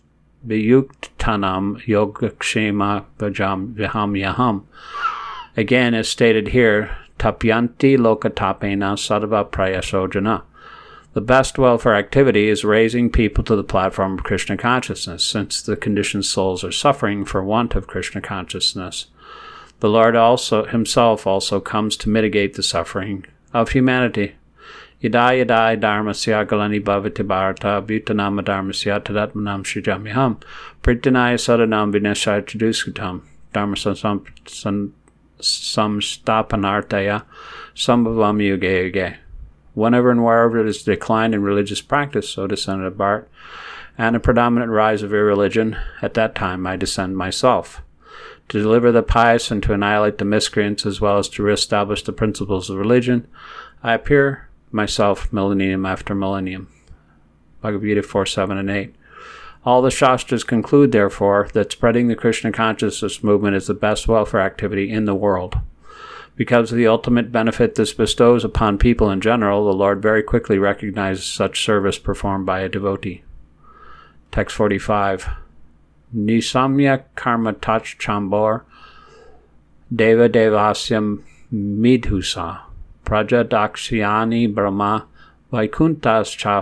yogakshema bhajam viham yaham. Again, as stated here, tapyanti lokatapena sarva prayasojana. The best welfare activity is raising people to the platform of Krishna consciousness, since the conditioned souls are suffering for want of Krishna consciousness. The Lord also himself also comes to mitigate the suffering of humanity. Yada yada dharmasya galani bhavati bharata bhutanama dharmasya tadatmanam shrijamyaham pritanaya sadanam vinashaya chaduskatam dharma samstapanartaya sambhavam yuge yuge. Whenever and wherever it is declined in religious practice, so descended Bharat, and a predominant rise of irreligion, at that time I descend myself, to deliver the pious and to annihilate the miscreants, as well as to reestablish the principles of religion. I appear myself millennium after millennium. Bhagavad Gita four, seven, and eight. All the Shastras conclude, therefore, that spreading the Krishna consciousness movement is the best welfare activity in the world. Because of the ultimate benefit this bestows upon people in general, the Lord very quickly recognizes such service performed by a devotee. Text forty-five. Nisamya karma tach chambor deva devasyam midhusa praja dakshyani brahma vaikuntas cha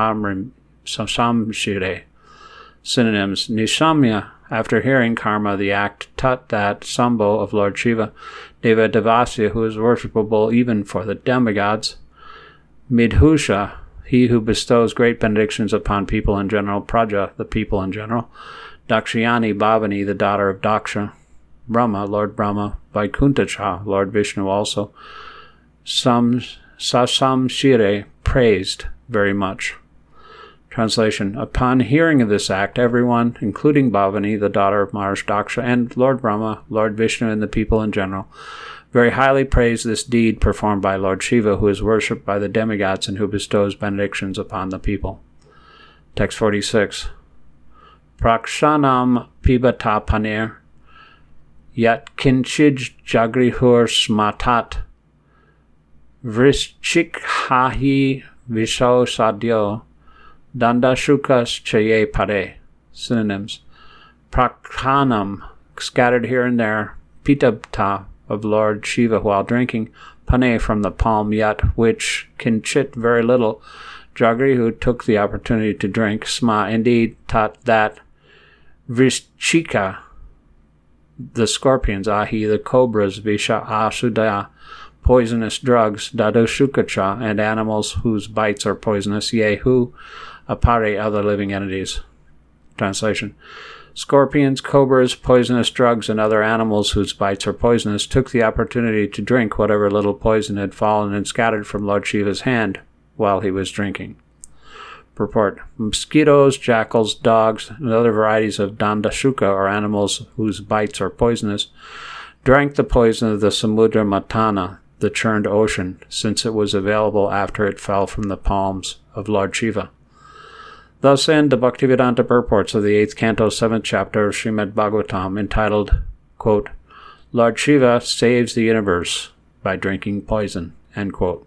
sasamshire. Synonyms. Nisamya, after hearing karma, the act, tat, that, Sambho of Lord Shiva, Deva Devasya, who is worshipable even for the demigods, Midhusha, he who bestows great benedictions upon people in general, Praja, the people in general, Dakshyani Bhavani, the daughter of Daksha, Brahma, Lord Brahma, Vaikuntacha, Lord Vishnu also, Sam, Sasamshire, praised very much. Translation. Upon hearing of this act, everyone, including Bhavani, the daughter of Maharishi Daksha, and Lord Brahma, Lord Vishnu, and the people in general, very highly praise this deed performed by Lord Shiva, who is worshipped by the demigods and who bestows benedictions upon the people. Text forty-six. Prakshanam pibata panir yat kinchij jagrihur smatat vrischik hahi visho sadyo Dandashukas chaye pare. Synonyms. Prakhanam, scattered here and there, Pitapta, of Lord Shiva while drinking, Pane, from the palm, yet, which, Kinchit, very little, Jagri, who took the opportunity to drink, Sma, indeed, Tat, that, Vrishchika, the scorpions, Ahi, the cobras, Visha, Asudaya, poisonous drugs, Dadoshukacha, and animals whose bites are poisonous, yea, who, Apare, other living entities. Translation. Scorpions, cobras, poisonous drugs, and other animals whose bites are poisonous took the opportunity to drink whatever little poison had fallen and scattered from Lord Shiva's hand while he was drinking. Purport. Mosquitoes, jackals, dogs, and other varieties of Dandashuka, or animals whose bites are poisonous, drank the poison of the Samudra Matana, the churned ocean, since it was available after it fell from the palms of Lord Shiva. Thus end the Bhaktivedanta purports of the eighth canto, seventh chapter of Srimad Bhagavatam, entitled, quote, Lord Shiva saves the universe by drinking poison, end quote.